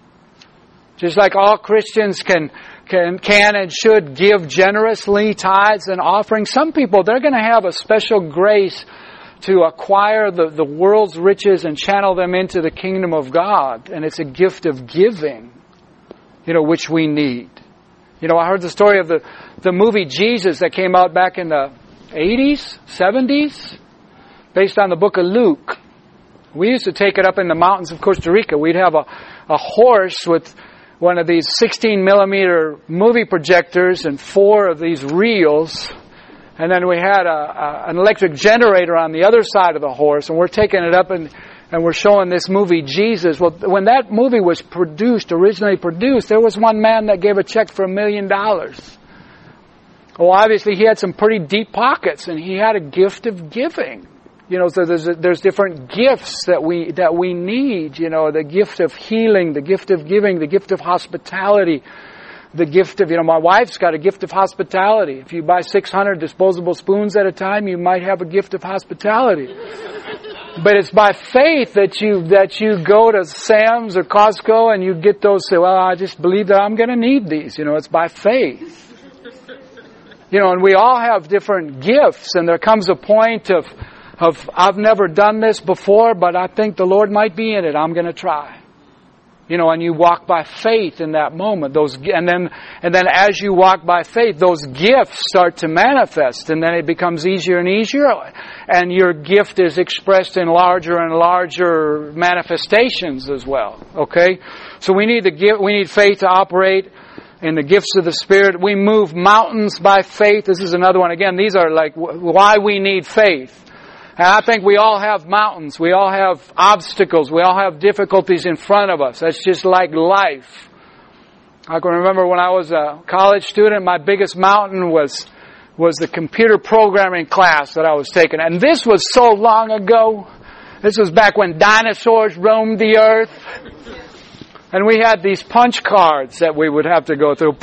Just like all Christians can can can and should give generously tithes and offerings, some people, they're going to have a special grace to acquire the, the world's riches and channel them into the kingdom of God. And it's a gift of giving, you know, which we need. You know, I heard the story of the, the movie Jesus that came out back in the eighties, seventies, based on the book of Luke. We used to take it up in the mountains of Costa Rica. We'd have a, a horse with one of these sixteen millimeter movie projectors and four of these reels. And then we had a, a, an electric generator on the other side of the horse. And we're taking it up and, and we're showing this movie Jesus. Well, when that movie was produced, originally produced, there was one man that gave a check for a million dollars. Well, obviously he had some pretty deep pockets, and he had a gift of giving. You know, so there's a, there's different gifts that we that we need. You know, the gift of healing, the gift of giving, the gift of hospitality, the gift of, you know, my wife's got a gift of hospitality. If you buy six hundred disposable spoons at a time, you might have a gift of hospitality. But it's by faith that you that you go to Sam's or Costco and you get those. Say, well, I just believe that I'm going to need these. You know, it's by faith. You know, and we all have different gifts, and there comes a point of. Of, I've never done this before, but I think the Lord might be in it. I'm going to try. You know, and you walk by faith in that moment. Those, and then, and then as you walk by faith, those gifts start to manifest, and then it becomes easier and easier, and your gift is expressed in larger and larger manifestations as well. Okay, so we need the gift. We need faith to operate in the gifts of the Spirit. We move mountains by faith. This is another one. Again, these are like why we need faith. And I think we all have mountains. We all have obstacles. We all have difficulties in front of us. That's just like life. I can remember when I was a college student, my biggest mountain was was the computer programming class that I was taking. And this was so long ago. This was back when dinosaurs roamed the earth. And we had these punch cards that we would have to go through.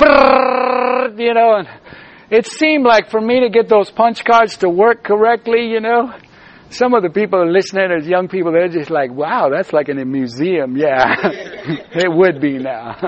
You know, and it seemed like for me to get those punch cards to work correctly, you know, some of the people listening as young people, they're just like, wow, that's like in a museum. Yeah, it would be now.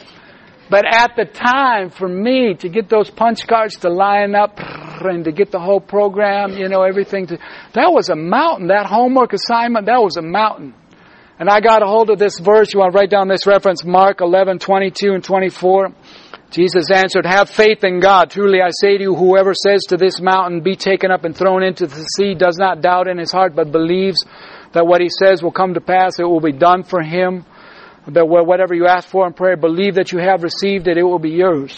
But at the time, for me, to get those punch cards to line up and to get the whole program, you know, everything, to, that was a mountain. That homework assignment, that was a mountain. And I got a hold of this verse. You want to write down this reference, Mark eleven, twenty-two and twenty-four. Jesus answered, have faith in God. Truly I say to you, whoever says to this mountain, be taken up and thrown into the sea, does not doubt in his heart, but believes that what he says will come to pass. It will be done for him. That whatever you ask for in prayer, believe that you have received it, it will be yours.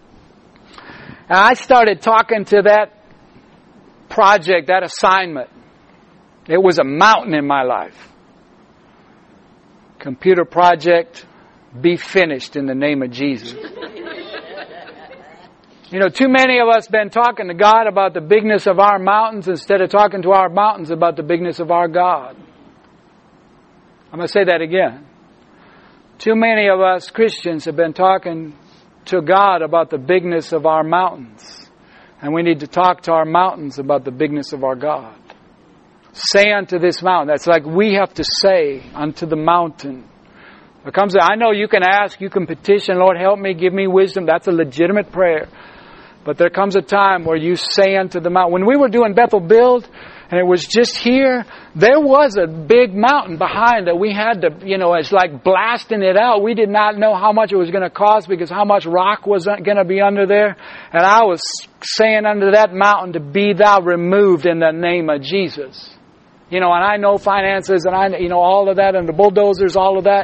And I started talking to that project, that assignment. It was a mountain in my life. Computer project, be finished in the name of Jesus. You know, too many of us been talking to God about the bigness of our mountains instead of talking to our mountains about the bigness of our God. I'm going to say that again. Too many of us Christians have been talking to God about the bigness of our mountains. And we need to talk to our mountains about the bigness of our God. Say unto this mountain. That's like we have to say unto the mountain. There comes a, I know you can ask, you can petition, Lord, help me, give me wisdom. That's a legitimate prayer. But there comes a time where you say unto the mountain. When we were doing Bethel Build, and it was just here, there was a big mountain behind that we had to, you know, it's like blasting it out. We did not know how much it was going to cost because how much rock was going to be under there. And I was saying unto that mountain to be thou removed in the name of Jesus. You know, and I know finances and I, you know, all of that and the bulldozers, all of that.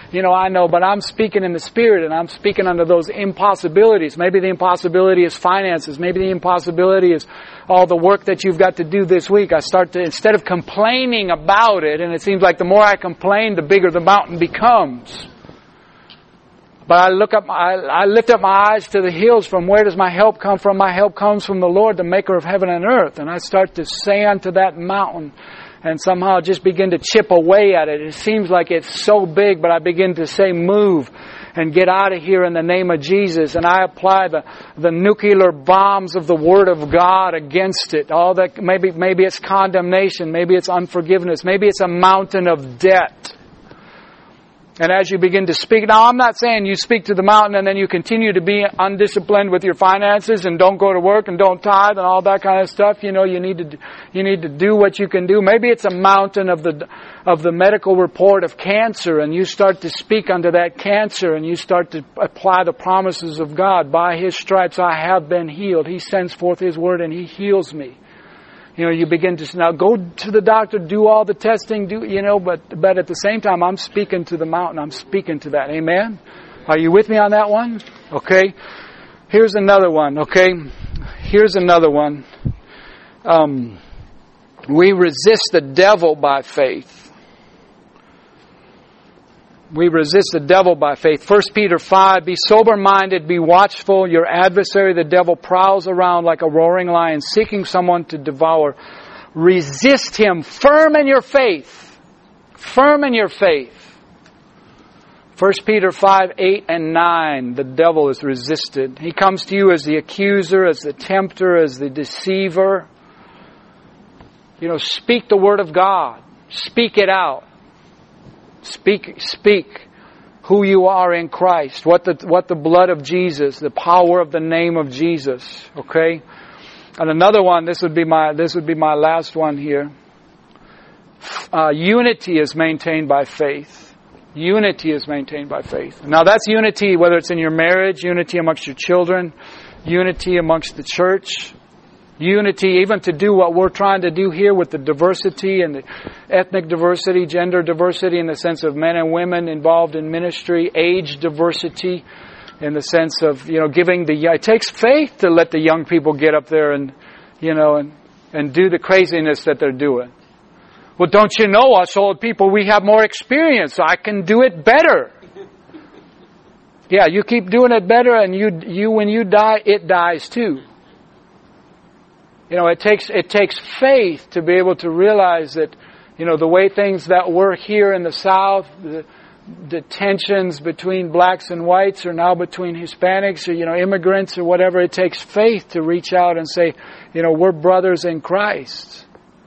you know, I know, but I'm speaking in the Spirit, and I'm speaking under those impossibilities. Maybe the impossibility is finances. Maybe the impossibility is all the work that you've got to do this week. I start to, instead of complaining about it, and it seems like the more I complain, the bigger the mountain becomes. But I look up, I, I lift up my eyes to the hills. From where does my help come from? My help comes from the Lord, the maker of heaven and earth. And I start to say unto that mountain, and somehow just begin to chip away at it. It seems like it's so big, but I begin to say, move and get out of here in the name of Jesus. And I apply the, the nuclear bombs of the Word of God against it. All that, maybe, maybe it's condemnation. Maybe it's unforgiveness. Maybe it's a mountain of debt. And as you begin to speak, now I'm not saying you speak to the mountain and then you continue to be undisciplined with your finances and don't go to work and don't tithe and all that kind of stuff. You know, you need to you need to do what you can do. Maybe it's a mountain of the of the medical report of cancer, and you start to speak unto that cancer, and you start to apply the promises of God. By His stripes I have been healed. He sends forth His word and He heals me. You know, you begin to now go to the doctor, do all the testing, do you know, but but at the same time, I'm speaking to the mountain. I'm speaking to that. Amen? Are you with me on that one? Okay. Here's another one. Okay. Here's another one. Um, we resist the devil by faith. We resist the devil by faith. First Peter five, be sober-minded, be watchful. Your adversary, the devil, prowls around like a roaring lion, seeking someone to devour. Resist him, firm in your faith. Firm in your faith. First Peter five, eight and nine, the devil is resisted. He comes to you as the accuser, as the tempter, as the deceiver. You know, speak the word of God. Speak it out. Speak, speak who you are in Christ. What the what the blood of Jesus, the power of the name of Jesus. Okay, and another one. This would be my this would be my last one here. Uh, unity is maintained by faith. Unity is maintained by faith. Now that's unity, whether it's in your marriage, unity amongst your children, unity amongst the church. Unity, even to do what we're trying to do here with the diversity and the ethnic diversity, gender diversity in the sense of men and women involved in ministry, age diversity in the sense of, you know, giving the, it takes faith to let the young people get up there and, you know, and, and do the craziness that they're doing. Well, don't you know, us old people, we have more experience, so I can do it better. Yeah, you keep doing it better, and you, you when you die, it dies too. You know, it takes it takes faith to be able to realize that, you know, the way things that were here in the South, the, the tensions between blacks and whites are now between Hispanics or, you know, immigrants or whatever. It takes faith to reach out and say, you know, we're brothers in Christ.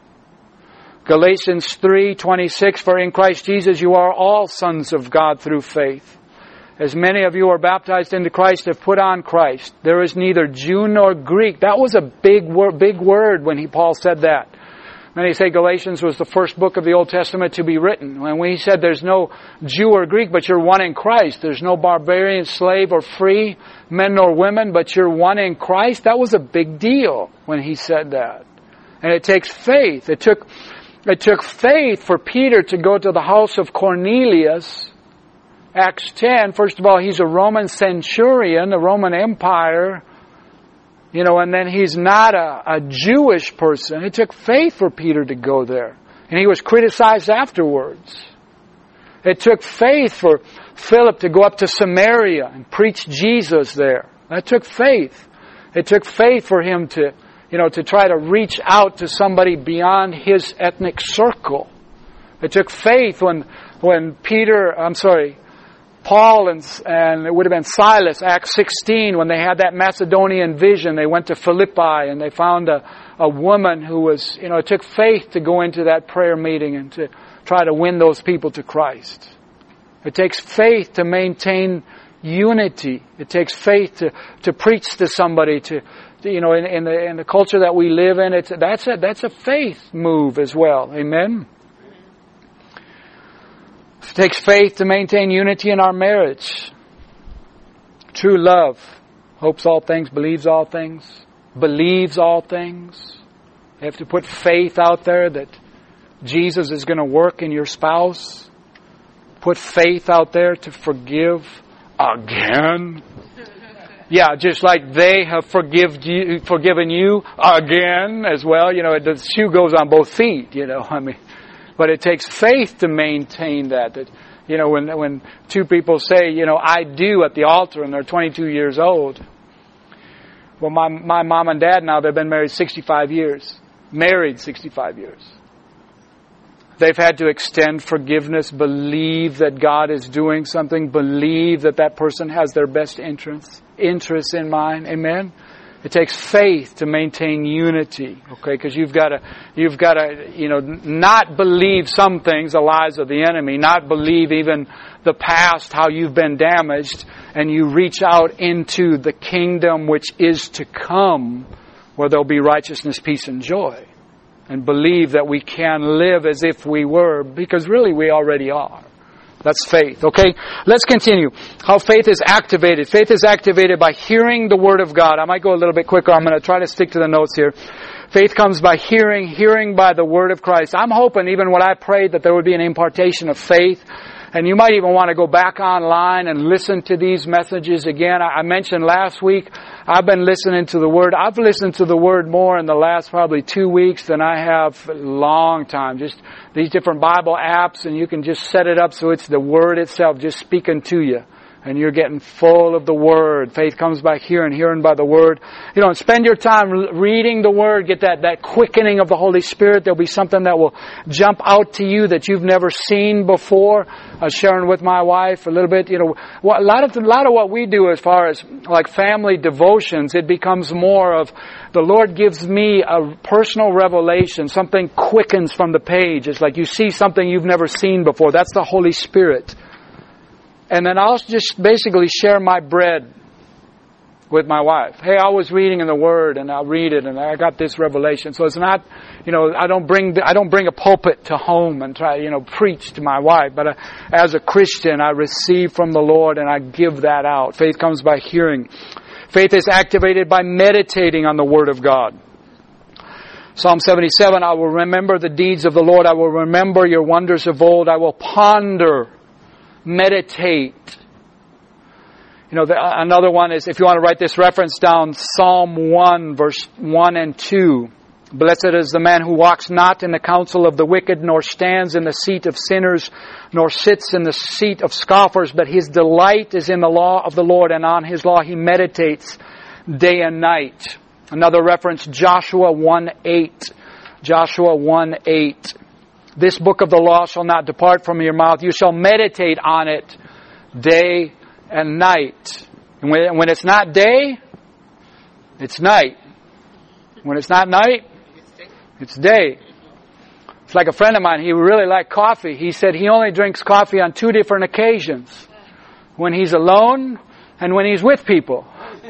Galatians three twenty-six, for in Christ Jesus you are all sons of God through faith. As many of you are baptized into Christ have put on Christ. There is neither Jew nor Greek. That was a big word, big word when he Paul said that. Many say Galatians was the first book of the Old Testament to be written. When he said there's no Jew or Greek, but you're one in Christ. There's no barbarian, slave, or free, men nor women, but you're one in Christ. That was a big deal when he said that. And it takes faith. It took, it took faith for Peter to go to the house of Cornelius. Acts ten, first of all, he's a Roman centurion, the Roman Empire, you know, and then he's not a, a Jewish person. It took faith for Peter to go there. And he was criticized afterwards. It took faith for Philip to go up to Samaria and preach Jesus there. That took faith. It took faith for him to, you know, to try to reach out to somebody beyond his ethnic circle. It took faith when, when Peter, I'm sorry, Paul and, and it would have been Silas, Acts sixteen, when they had that Macedonian vision, they went to Philippi and they found a, a woman who was, you know, it took faith to go into that prayer meeting and to try to win those people to Christ. It takes faith to maintain unity. It takes faith to, to preach to somebody, to, to you know, in, in the in the culture that we live in, it's that's a that's a faith move as well. Amen. It takes faith to maintain unity in our marriage. True love hopes all things, believes all things, believes all things. You have to put faith out there that Jesus is going to work in your spouse. put faith out there to forgive again. Yeah, just like they have forgive you, forgiven you again as well. You know, the shoe goes on both feet, you know. I mean, but it takes faith to maintain that. That, you know, when when two people say, you know, I do at the altar and they're twenty-two years old. Well, my my mom and dad now, they've been married sixty-five years. Married sixty-five years. They've had to extend forgiveness, believe that God is doing something, believe that that person has their best interests, interests in mind. Amen? It takes faith to maintain unity, okay? Because you've got to, you've got to, you know, not believe some things, the lies of the enemy, not believe even the past, how you've been damaged, and you reach out into the kingdom which is to come, where there'll be righteousness, peace, and joy. And believe that we can live as if we were, because really we already are. That's faith. Okay, let's continue. How faith is activated. Faith is activated by hearing the Word of God. I might go a little bit quicker. I'm going to try to stick to the notes here. Faith comes by hearing, hearing by the Word of Christ. I'm hoping, even when I prayed, that there would be an impartation of faith. And you might even want to go back online and listen to these messages again. I mentioned last week, I've been listening to the Word. I've listened to the Word more in the last probably two weeks than I have a long time. Just these different Bible apps, and you can just set it up so it's the Word itself just speaking to you. And you're getting full of the Word. Faith comes by hearing, hearing by the Word. You know, and spend your time reading the Word. Get that, that quickening of the Holy Spirit. There'll be something that will jump out to you that you've never seen before. I was sharing with my wife a little bit, you know, a lot of, a lot of what we do as far as like family devotions, it becomes more of the Lord gives me a personal revelation. Something quickens from the page. It's like you see something you've never seen before. That's the Holy Spirit. And then I'll just basically share my bread with my wife. Hey, I was reading in the Word, and I'll read it, and I got this revelation. So it's not, you know, I don't bring I don't bring a pulpit to home and try, you know, preach to my wife. But uh, as a Christian, I receive from the Lord, and I give that out. Faith comes by hearing. Faith is activated by meditating on the Word of God. Psalm seventy-seven, I will remember the deeds of the Lord. I will remember your wonders of old. I will ponder. Meditate. You know, the, another one is, if you want to write this reference down, Psalm one, verse one and two. Blessed is the man who walks not in the counsel of the wicked, nor stands in the seat of sinners, nor sits in the seat of scoffers, but his delight is in the law of the Lord, and on his law he meditates day and night. Another reference, Joshua one eight. Joshua one eight. This book of the law shall not depart from your mouth. You shall meditate on it day and night. And when, when it's not day, it's night. When it's not night, it's day. It's like a friend of mine, he really liked coffee. He said he only drinks coffee on two different occasions. When he's alone and when he's with people.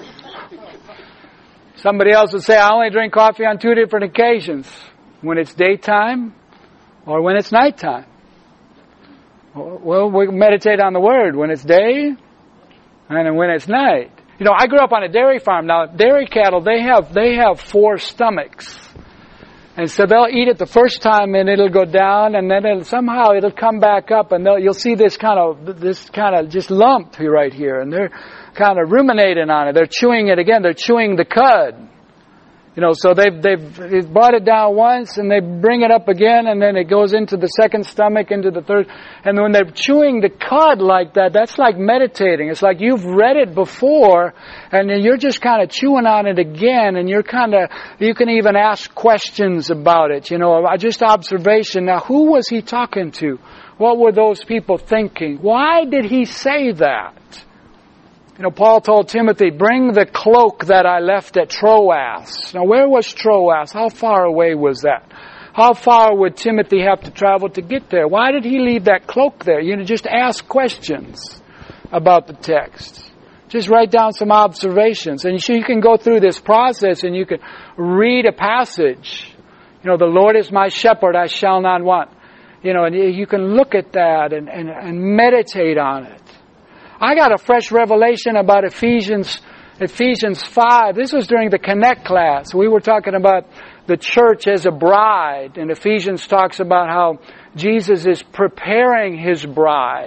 Somebody else would say, I only drink coffee on two different occasions. When it's daytime or when it's nighttime. Well, we meditate on the Word when it's day and when it's night. You know, I grew up on a dairy farm. Now, dairy cattle, they have they have four stomachs. And so they'll eat it the first time and it'll go down, and then it'll, somehow it'll come back up, and you'll see this kind of this kind of just lump right here, and they're kind of ruminating on it. They're chewing it again. They're chewing the cud. You know, so they've, they've, they've brought it down once, and they bring it up again, and then it goes into the second stomach, into the third. And when they're chewing the cud like that, that's like meditating. It's like you've read it before, and then you're just kind of chewing on it again, and you're kind of, you can even ask questions about it. You know, just observation. Now, who was he talking to? What were those people thinking? Why did he say that? You know, Paul told Timothy, bring the cloak that I left at Troas. Now, where was Troas? How far away was that? How far would Timothy have to travel to get there? Why did he leave that cloak there? You know, just ask questions about the text. Just write down some observations. And you can go through this process and you can read a passage. You know, the Lord is my shepherd, I shall not want. You know, and you can look at that and, and, and meditate on it. I got a fresh revelation about Ephesians, Ephesians five. This was during the Connect class. We were talking about the church as a bride. And Ephesians talks about how Jesus is preparing His bride.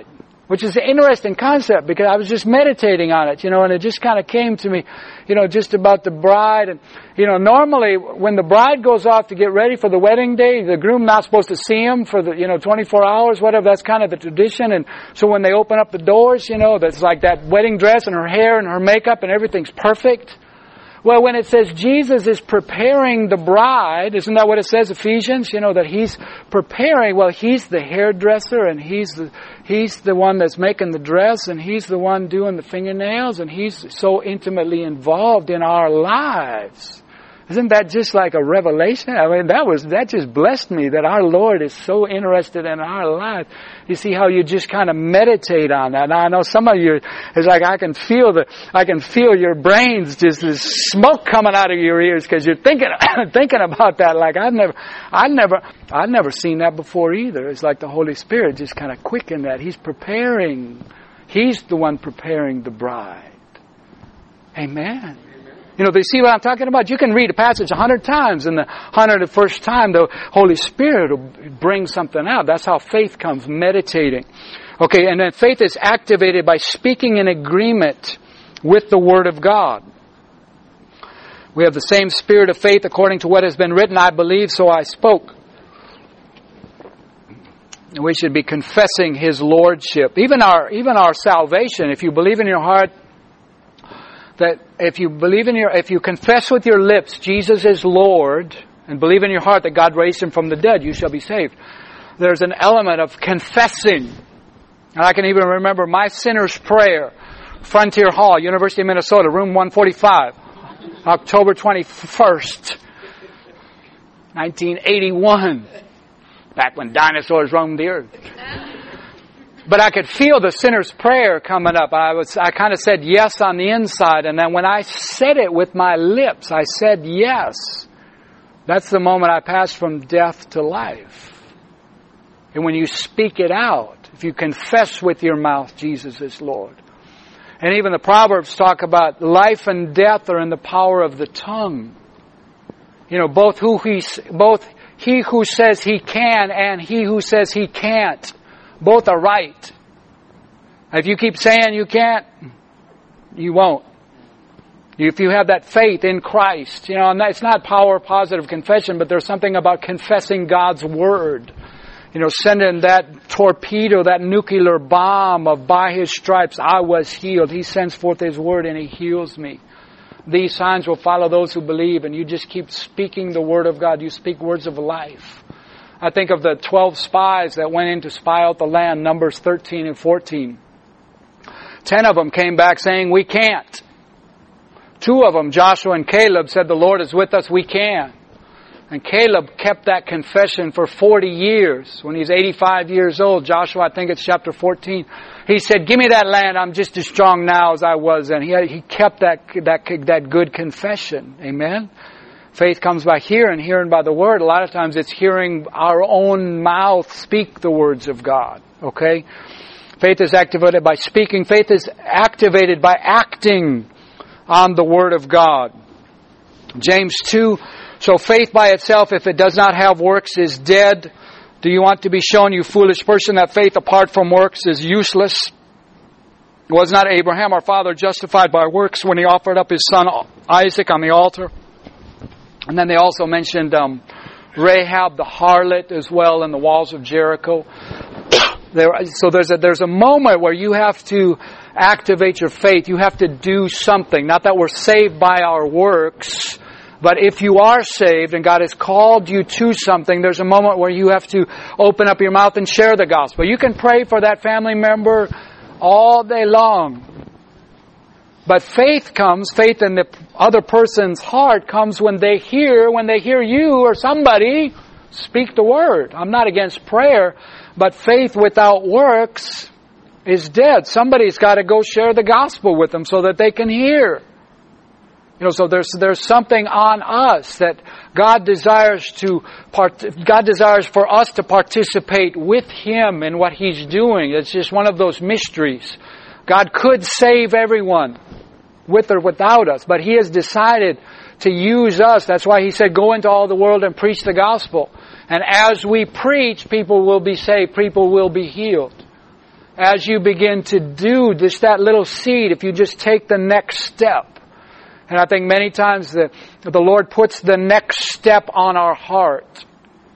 which is an interesting concept because I was just meditating on it, you know, and it just kind of came to me, you know, just about the bride. And, you know, normally when the bride goes off to get ready for the wedding day, the groom not supposed to see him for the, you know, twenty-four hours, whatever. That's kind of the tradition. And so when they open up the doors, you know, that's like that wedding dress and her hair and her makeup and everything's perfect. Well, when it says Jesus is preparing the bride, isn't that what it says, Ephesians? You know, that He's preparing, well, He's the hairdresser and He's the, He's the one that's making the dress and He's the one doing the fingernails and He's so intimately involved in our lives. Isn't that just like a revelation? I mean, that was, that just blessed me that our Lord is so interested in our life. You see how you just kind of meditate on that. Now I know some of you, it's like I can feel the, I can feel your brains just, this smoke coming out of your ears because you're thinking, thinking about that. Like I've never, I've never, I've never seen that before either. It's like the Holy Spirit just kind of quickened that. He's preparing. He's the one preparing the bride. Amen. You know, they see what I'm talking about? You can read a passage a hundred times, and the hundred and first time the Holy Spirit will bring something out. That's how faith comes, meditating. Okay, and then faith is activated by speaking in agreement with the Word of God. We have the same spirit of faith according to what has been written. I believe, so I spoke. And we should be confessing His Lordship. Even our, even our salvation, if you believe in your heart, that if you believe in your, if you confess with your lips Jesus is Lord and believe in your heart that God raised Him from the dead, you shall be saved. There's an element of confessing. And I can even remember my sinner's prayer, Frontier Hall, University of Minnesota, room one forty-five, October twenty-first, nineteen eighty-one, back when dinosaurs roamed the earth. But I could feel the sinner's prayer coming up. I was, I kind of said yes on the inside. And then when I said it with my lips, I said yes. That's the moment I passed from death to life. And when you speak it out, if you confess with your mouth, Jesus is Lord. And even the Proverbs talk about life and death are in the power of the tongue. You know, both who he, both he who says he can and he who says he can't. Both are right. If you keep saying you can't, you won't. If you have that faith in Christ, you know, and it's not power positive confession, but there's something about confessing God's Word. You know, sending that torpedo, that nuclear bomb of by His stripes I was healed. He sends forth His Word and He heals me. These signs will follow those who believe, and you just keep speaking the Word of God. You speak words of life. I think of the twelve spies that went in to spy out the land, Numbers thirteen and fourteen. Ten of them came back saying, we can't. Two of them, Joshua and Caleb, said, the Lord is with us, we can. And Caleb kept that confession for forty years. When he's eighty-five years old, Joshua, I think it's chapter fourteen, he said, give me that land, I'm just as strong now as I was then. He, had, he kept that, that, that good confession. Amen? Faith comes by hearing, hearing by the Word. A lot of times it's hearing our own mouth speak the words of God. Okay? Faith is activated by speaking. Faith is activated by acting on the Word of God. James two, so faith by itself, if it does not have works, is dead. Do you want to be shown, you foolish person, that faith apart from works is useless? Was not Abraham, our father, justified by works when he offered up his son Isaac on the altar? And then they also mentioned um, Rahab the harlot as well in the walls of Jericho. there, so there's a, there's a moment where you have to activate your faith. You have to do something. Not that we're saved by our works, but if you are saved and God has called you to something, there's a moment where you have to open up your mouth and share the gospel. You can pray for that family member all day long. But faith comes, faith in the other person's heart comes when they hear, when they hear you or somebody speak the Word. I'm not against prayer, but faith without works is dead. Somebody's got to go share the gospel with them so that they can hear. You know, so there's there's something on us that God desires to part, God desires for us to participate with Him in what He's doing. It's just one of those mysteries. God could save everyone, with or without us, but He has decided to use us. That's why He said, go into all the world and preach the gospel. And as we preach, people will be saved, people will be healed. as you begin to do just that little seed, if you just take the next step. And I think many times the, the Lord puts the next step on our heart.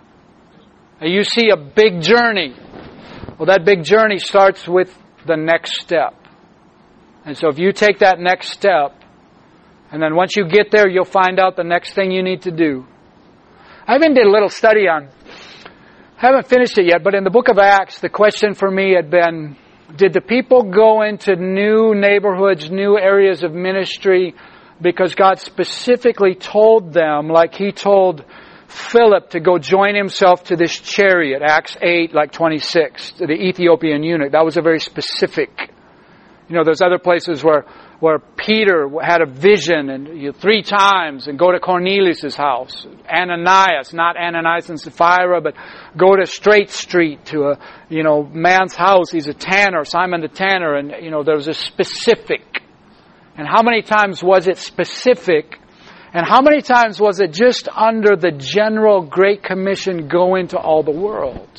And you see a big journey. Well, that big journey starts with the next step. And so if you take that next step, and then once you get there, you'll find out the next thing you need to do. I even did a little study on, I haven't finished it yet, but in the book of Acts, the question for me had been, did the people go into new neighborhoods, new areas of ministry, because God specifically told them, like He told Philip to go join himself to this chariot, Acts eight, like twenty-six, to the Ethiopian eunuch. That was a very specific. You know, there's other places where where Peter had a vision and you know, three times and go to Cornelius' house. Ananias, not Ananias and Sapphira, but go to Straight Street to a, you know, man's house. He's a tanner, Simon the tanner, and, you know, there was a specific. And how many times was it specific? And how many times was it just under the general Great Commission, go into all the world?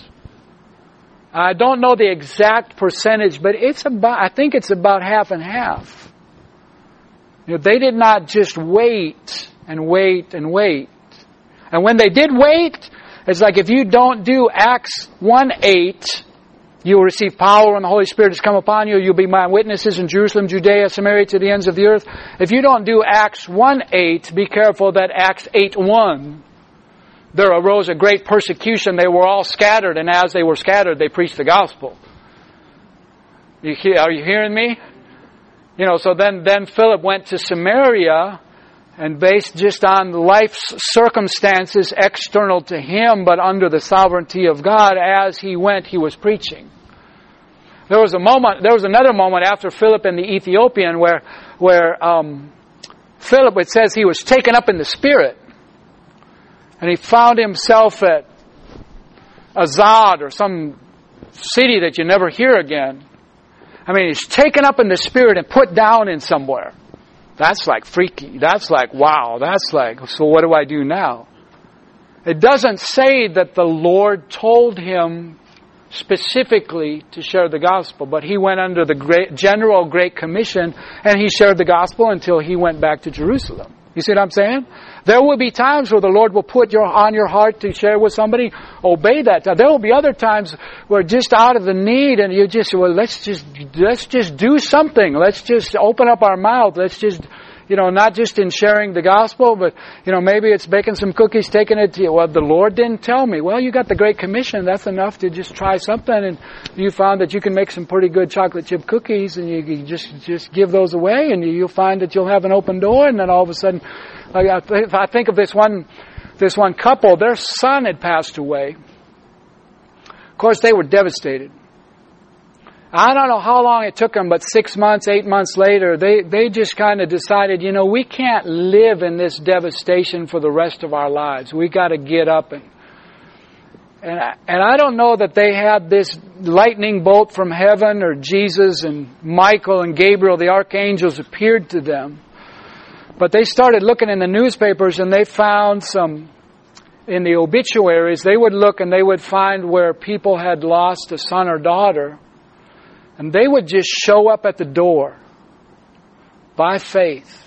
I don't know the exact percentage, but it's about, I think it's about half and half. You know, they did not just wait and wait and wait. And when they did wait, it's like if you don't do Acts one eight, you will receive power when the Holy Spirit has come upon you. You'll be my witnesses in Jerusalem, Judea, Samaria, to the ends of the earth. If you don't do Acts one eight, be careful that Acts eight one, there arose a great persecution. They were all scattered, and as they were scattered, they preached the gospel. You, are you hearing me? You know, so then, then Philip went to Samaria, and based just on life's circumstances external to him, but under the sovereignty of God, as he went, he was preaching. There was a moment, there was another moment after Philip and the Ethiopian where, where um, Philip, it says he was taken up in the Spirit. And he found himself at Azad or some city that you never hear again. I mean, he's taken up in the Spirit and put down in somewhere. That's like freaky. That's like, wow. That's like, so what do I do now? It doesn't say that the Lord told him specifically to share the gospel, but he went under the great, general Great Commission and he shared the gospel until he went back to Jerusalem. You see what I'm saying? There will be times where the Lord will put your on your heart to share with somebody. Obey that. Now, there will be other times where just out of the need and you just, well, let's just, let's just do something. Let's just open up our mouth. Let's just, you know, not just in sharing the gospel, but, you know, maybe it's baking some cookies, taking it to you. Well, the Lord didn't tell me. Well, you got the Great Commission. That's enough to just try something. And you found that you can make some pretty good chocolate chip cookies and you, you just, just give those away and you, you'll find that you'll have an open door and then all of a sudden, I think of this one, this one couple, their son had passed away. Of course, they were devastated. I don't know how long it took them, but six months, eight months later, they, they just kind of decided, you know, we can't live in this devastation for the rest of our lives. We got to get up and, and I, and I don't know that they had this lightning bolt from heaven or Jesus and Michael and Gabriel, the archangels, appeared to them. But they started looking in the newspapers and they found some, in the obituaries, they would look and they would find where people had lost a son or daughter. And they would just show up at the door by faith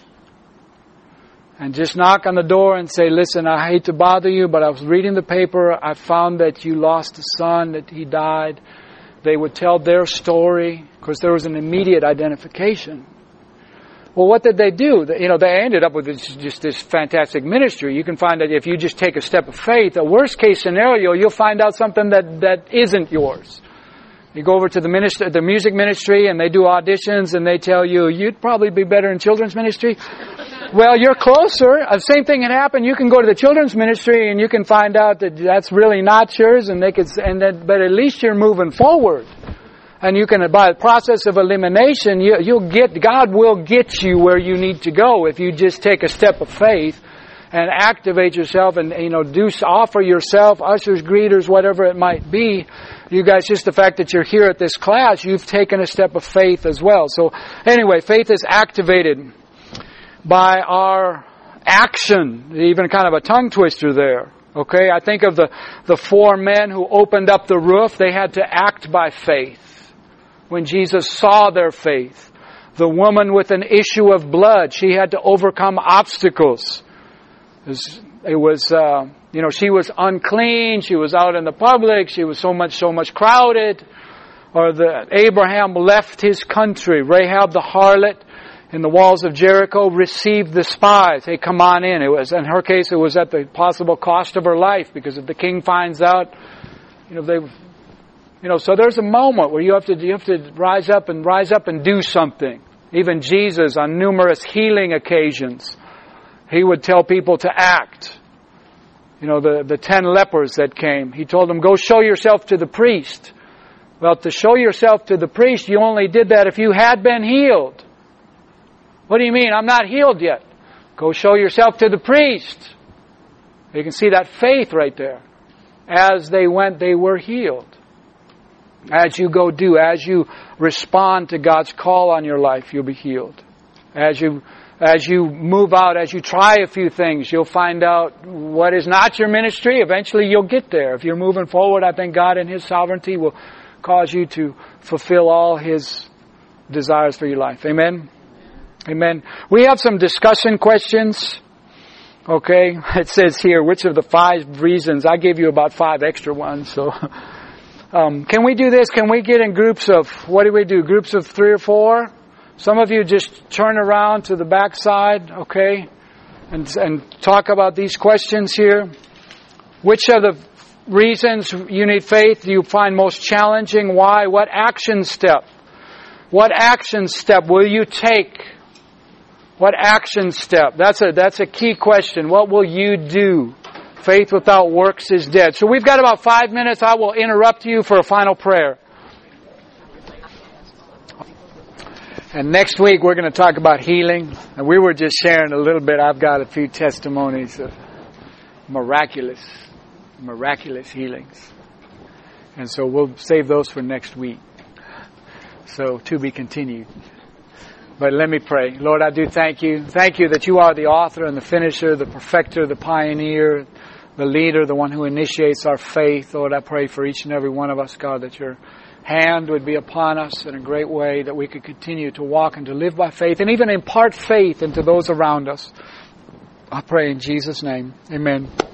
and just knock on the door and say, listen, I hate to bother you, but I was reading the paper. I found that you lost a son, that he died. They would tell their story because there was an immediate identification. Well, what did they do? You know, they ended up with this, just this fantastic ministry. You can find that if you just take a step of faith, a worst case scenario, you'll find out something that, that isn't yours. You go over to the minister, the music ministry and they do auditions and they tell you, you'd probably be better in children's ministry. Well, you're closer. The same thing can happen. You can go to the children's ministry and you can find out that that's really not yours and they could, and then, but at least you're moving forward. And you can, by the process of elimination, you, you'll get, God will get you where you need to go if you just take a step of faith and activate yourself and, you know, do, offer yourself, ushers, greeters, whatever it might be. You guys, just the fact that you're here at this class, you've taken a step of faith as well. So anyway, faith is activated by our action, even kind of a tongue twister there. Okay, I think of the, the four men who opened up the roof. They had to act by faith. when Jesus saw their faith. The woman with an issue of blood, she had to overcome obstacles. It was, it was uh, you know, she was unclean. She was out in the public. She was so much, so much crowded. Or the Abraham left his country. Rahab the harlot in the walls of Jericho received the spies. Hey, come on in. It was, in her case, it was at the possible cost of her life, because if the king finds out, you know, they, you know, so there's a moment where you have to, you have to rise up and rise up and do something. Even Jesus, on numerous healing occasions, He would tell people to act. You know, the, the ten lepers that came, He told them, go show yourself to the priest. Well, to show yourself to the priest, you only did that if you had been healed. What do you mean? I'm not healed yet. Go show yourself to the priest. You can see that faith right there. As they went, they were healed. As you go do, as you respond to God's call on your life, you'll be healed. As you as you move out, as you try a few things, you'll find out what is not your ministry. Eventually you'll get there. If you're moving forward, I think God in His sovereignty will cause you to fulfill all His desires for your life. Amen? Amen. We have some discussion questions. Okay? It says here, which of the five reasons? I gave you about five extra ones, so... Um, can we do this? Can we get in groups of, what do we do? Groups of three or four? Some of you just turn around to the back side, okay? And, and talk about these questions here. Which of the reasons you need faith do you find most challenging? Why? What action step? What action step will you take? What action step? That's a, that's a key question. What will you do? Faith without works is dead. So we've got about five minutes. I will interrupt you for a final prayer. And next week we're going to talk about healing. And we were just sharing a little bit. I've got a few testimonies of miraculous, miraculous healings. And so we'll save those for next week. So to be continued. But let me pray. Lord, I do thank you. Thank you that you are the author and the finisher, the perfecter, the pioneer, the leader, the one who initiates our faith. Lord, I pray for each and every one of us, God, that your hand would be upon us in a great way, that we could continue to walk and to live by faith and even impart faith into those around us. I pray in Jesus' name. Amen.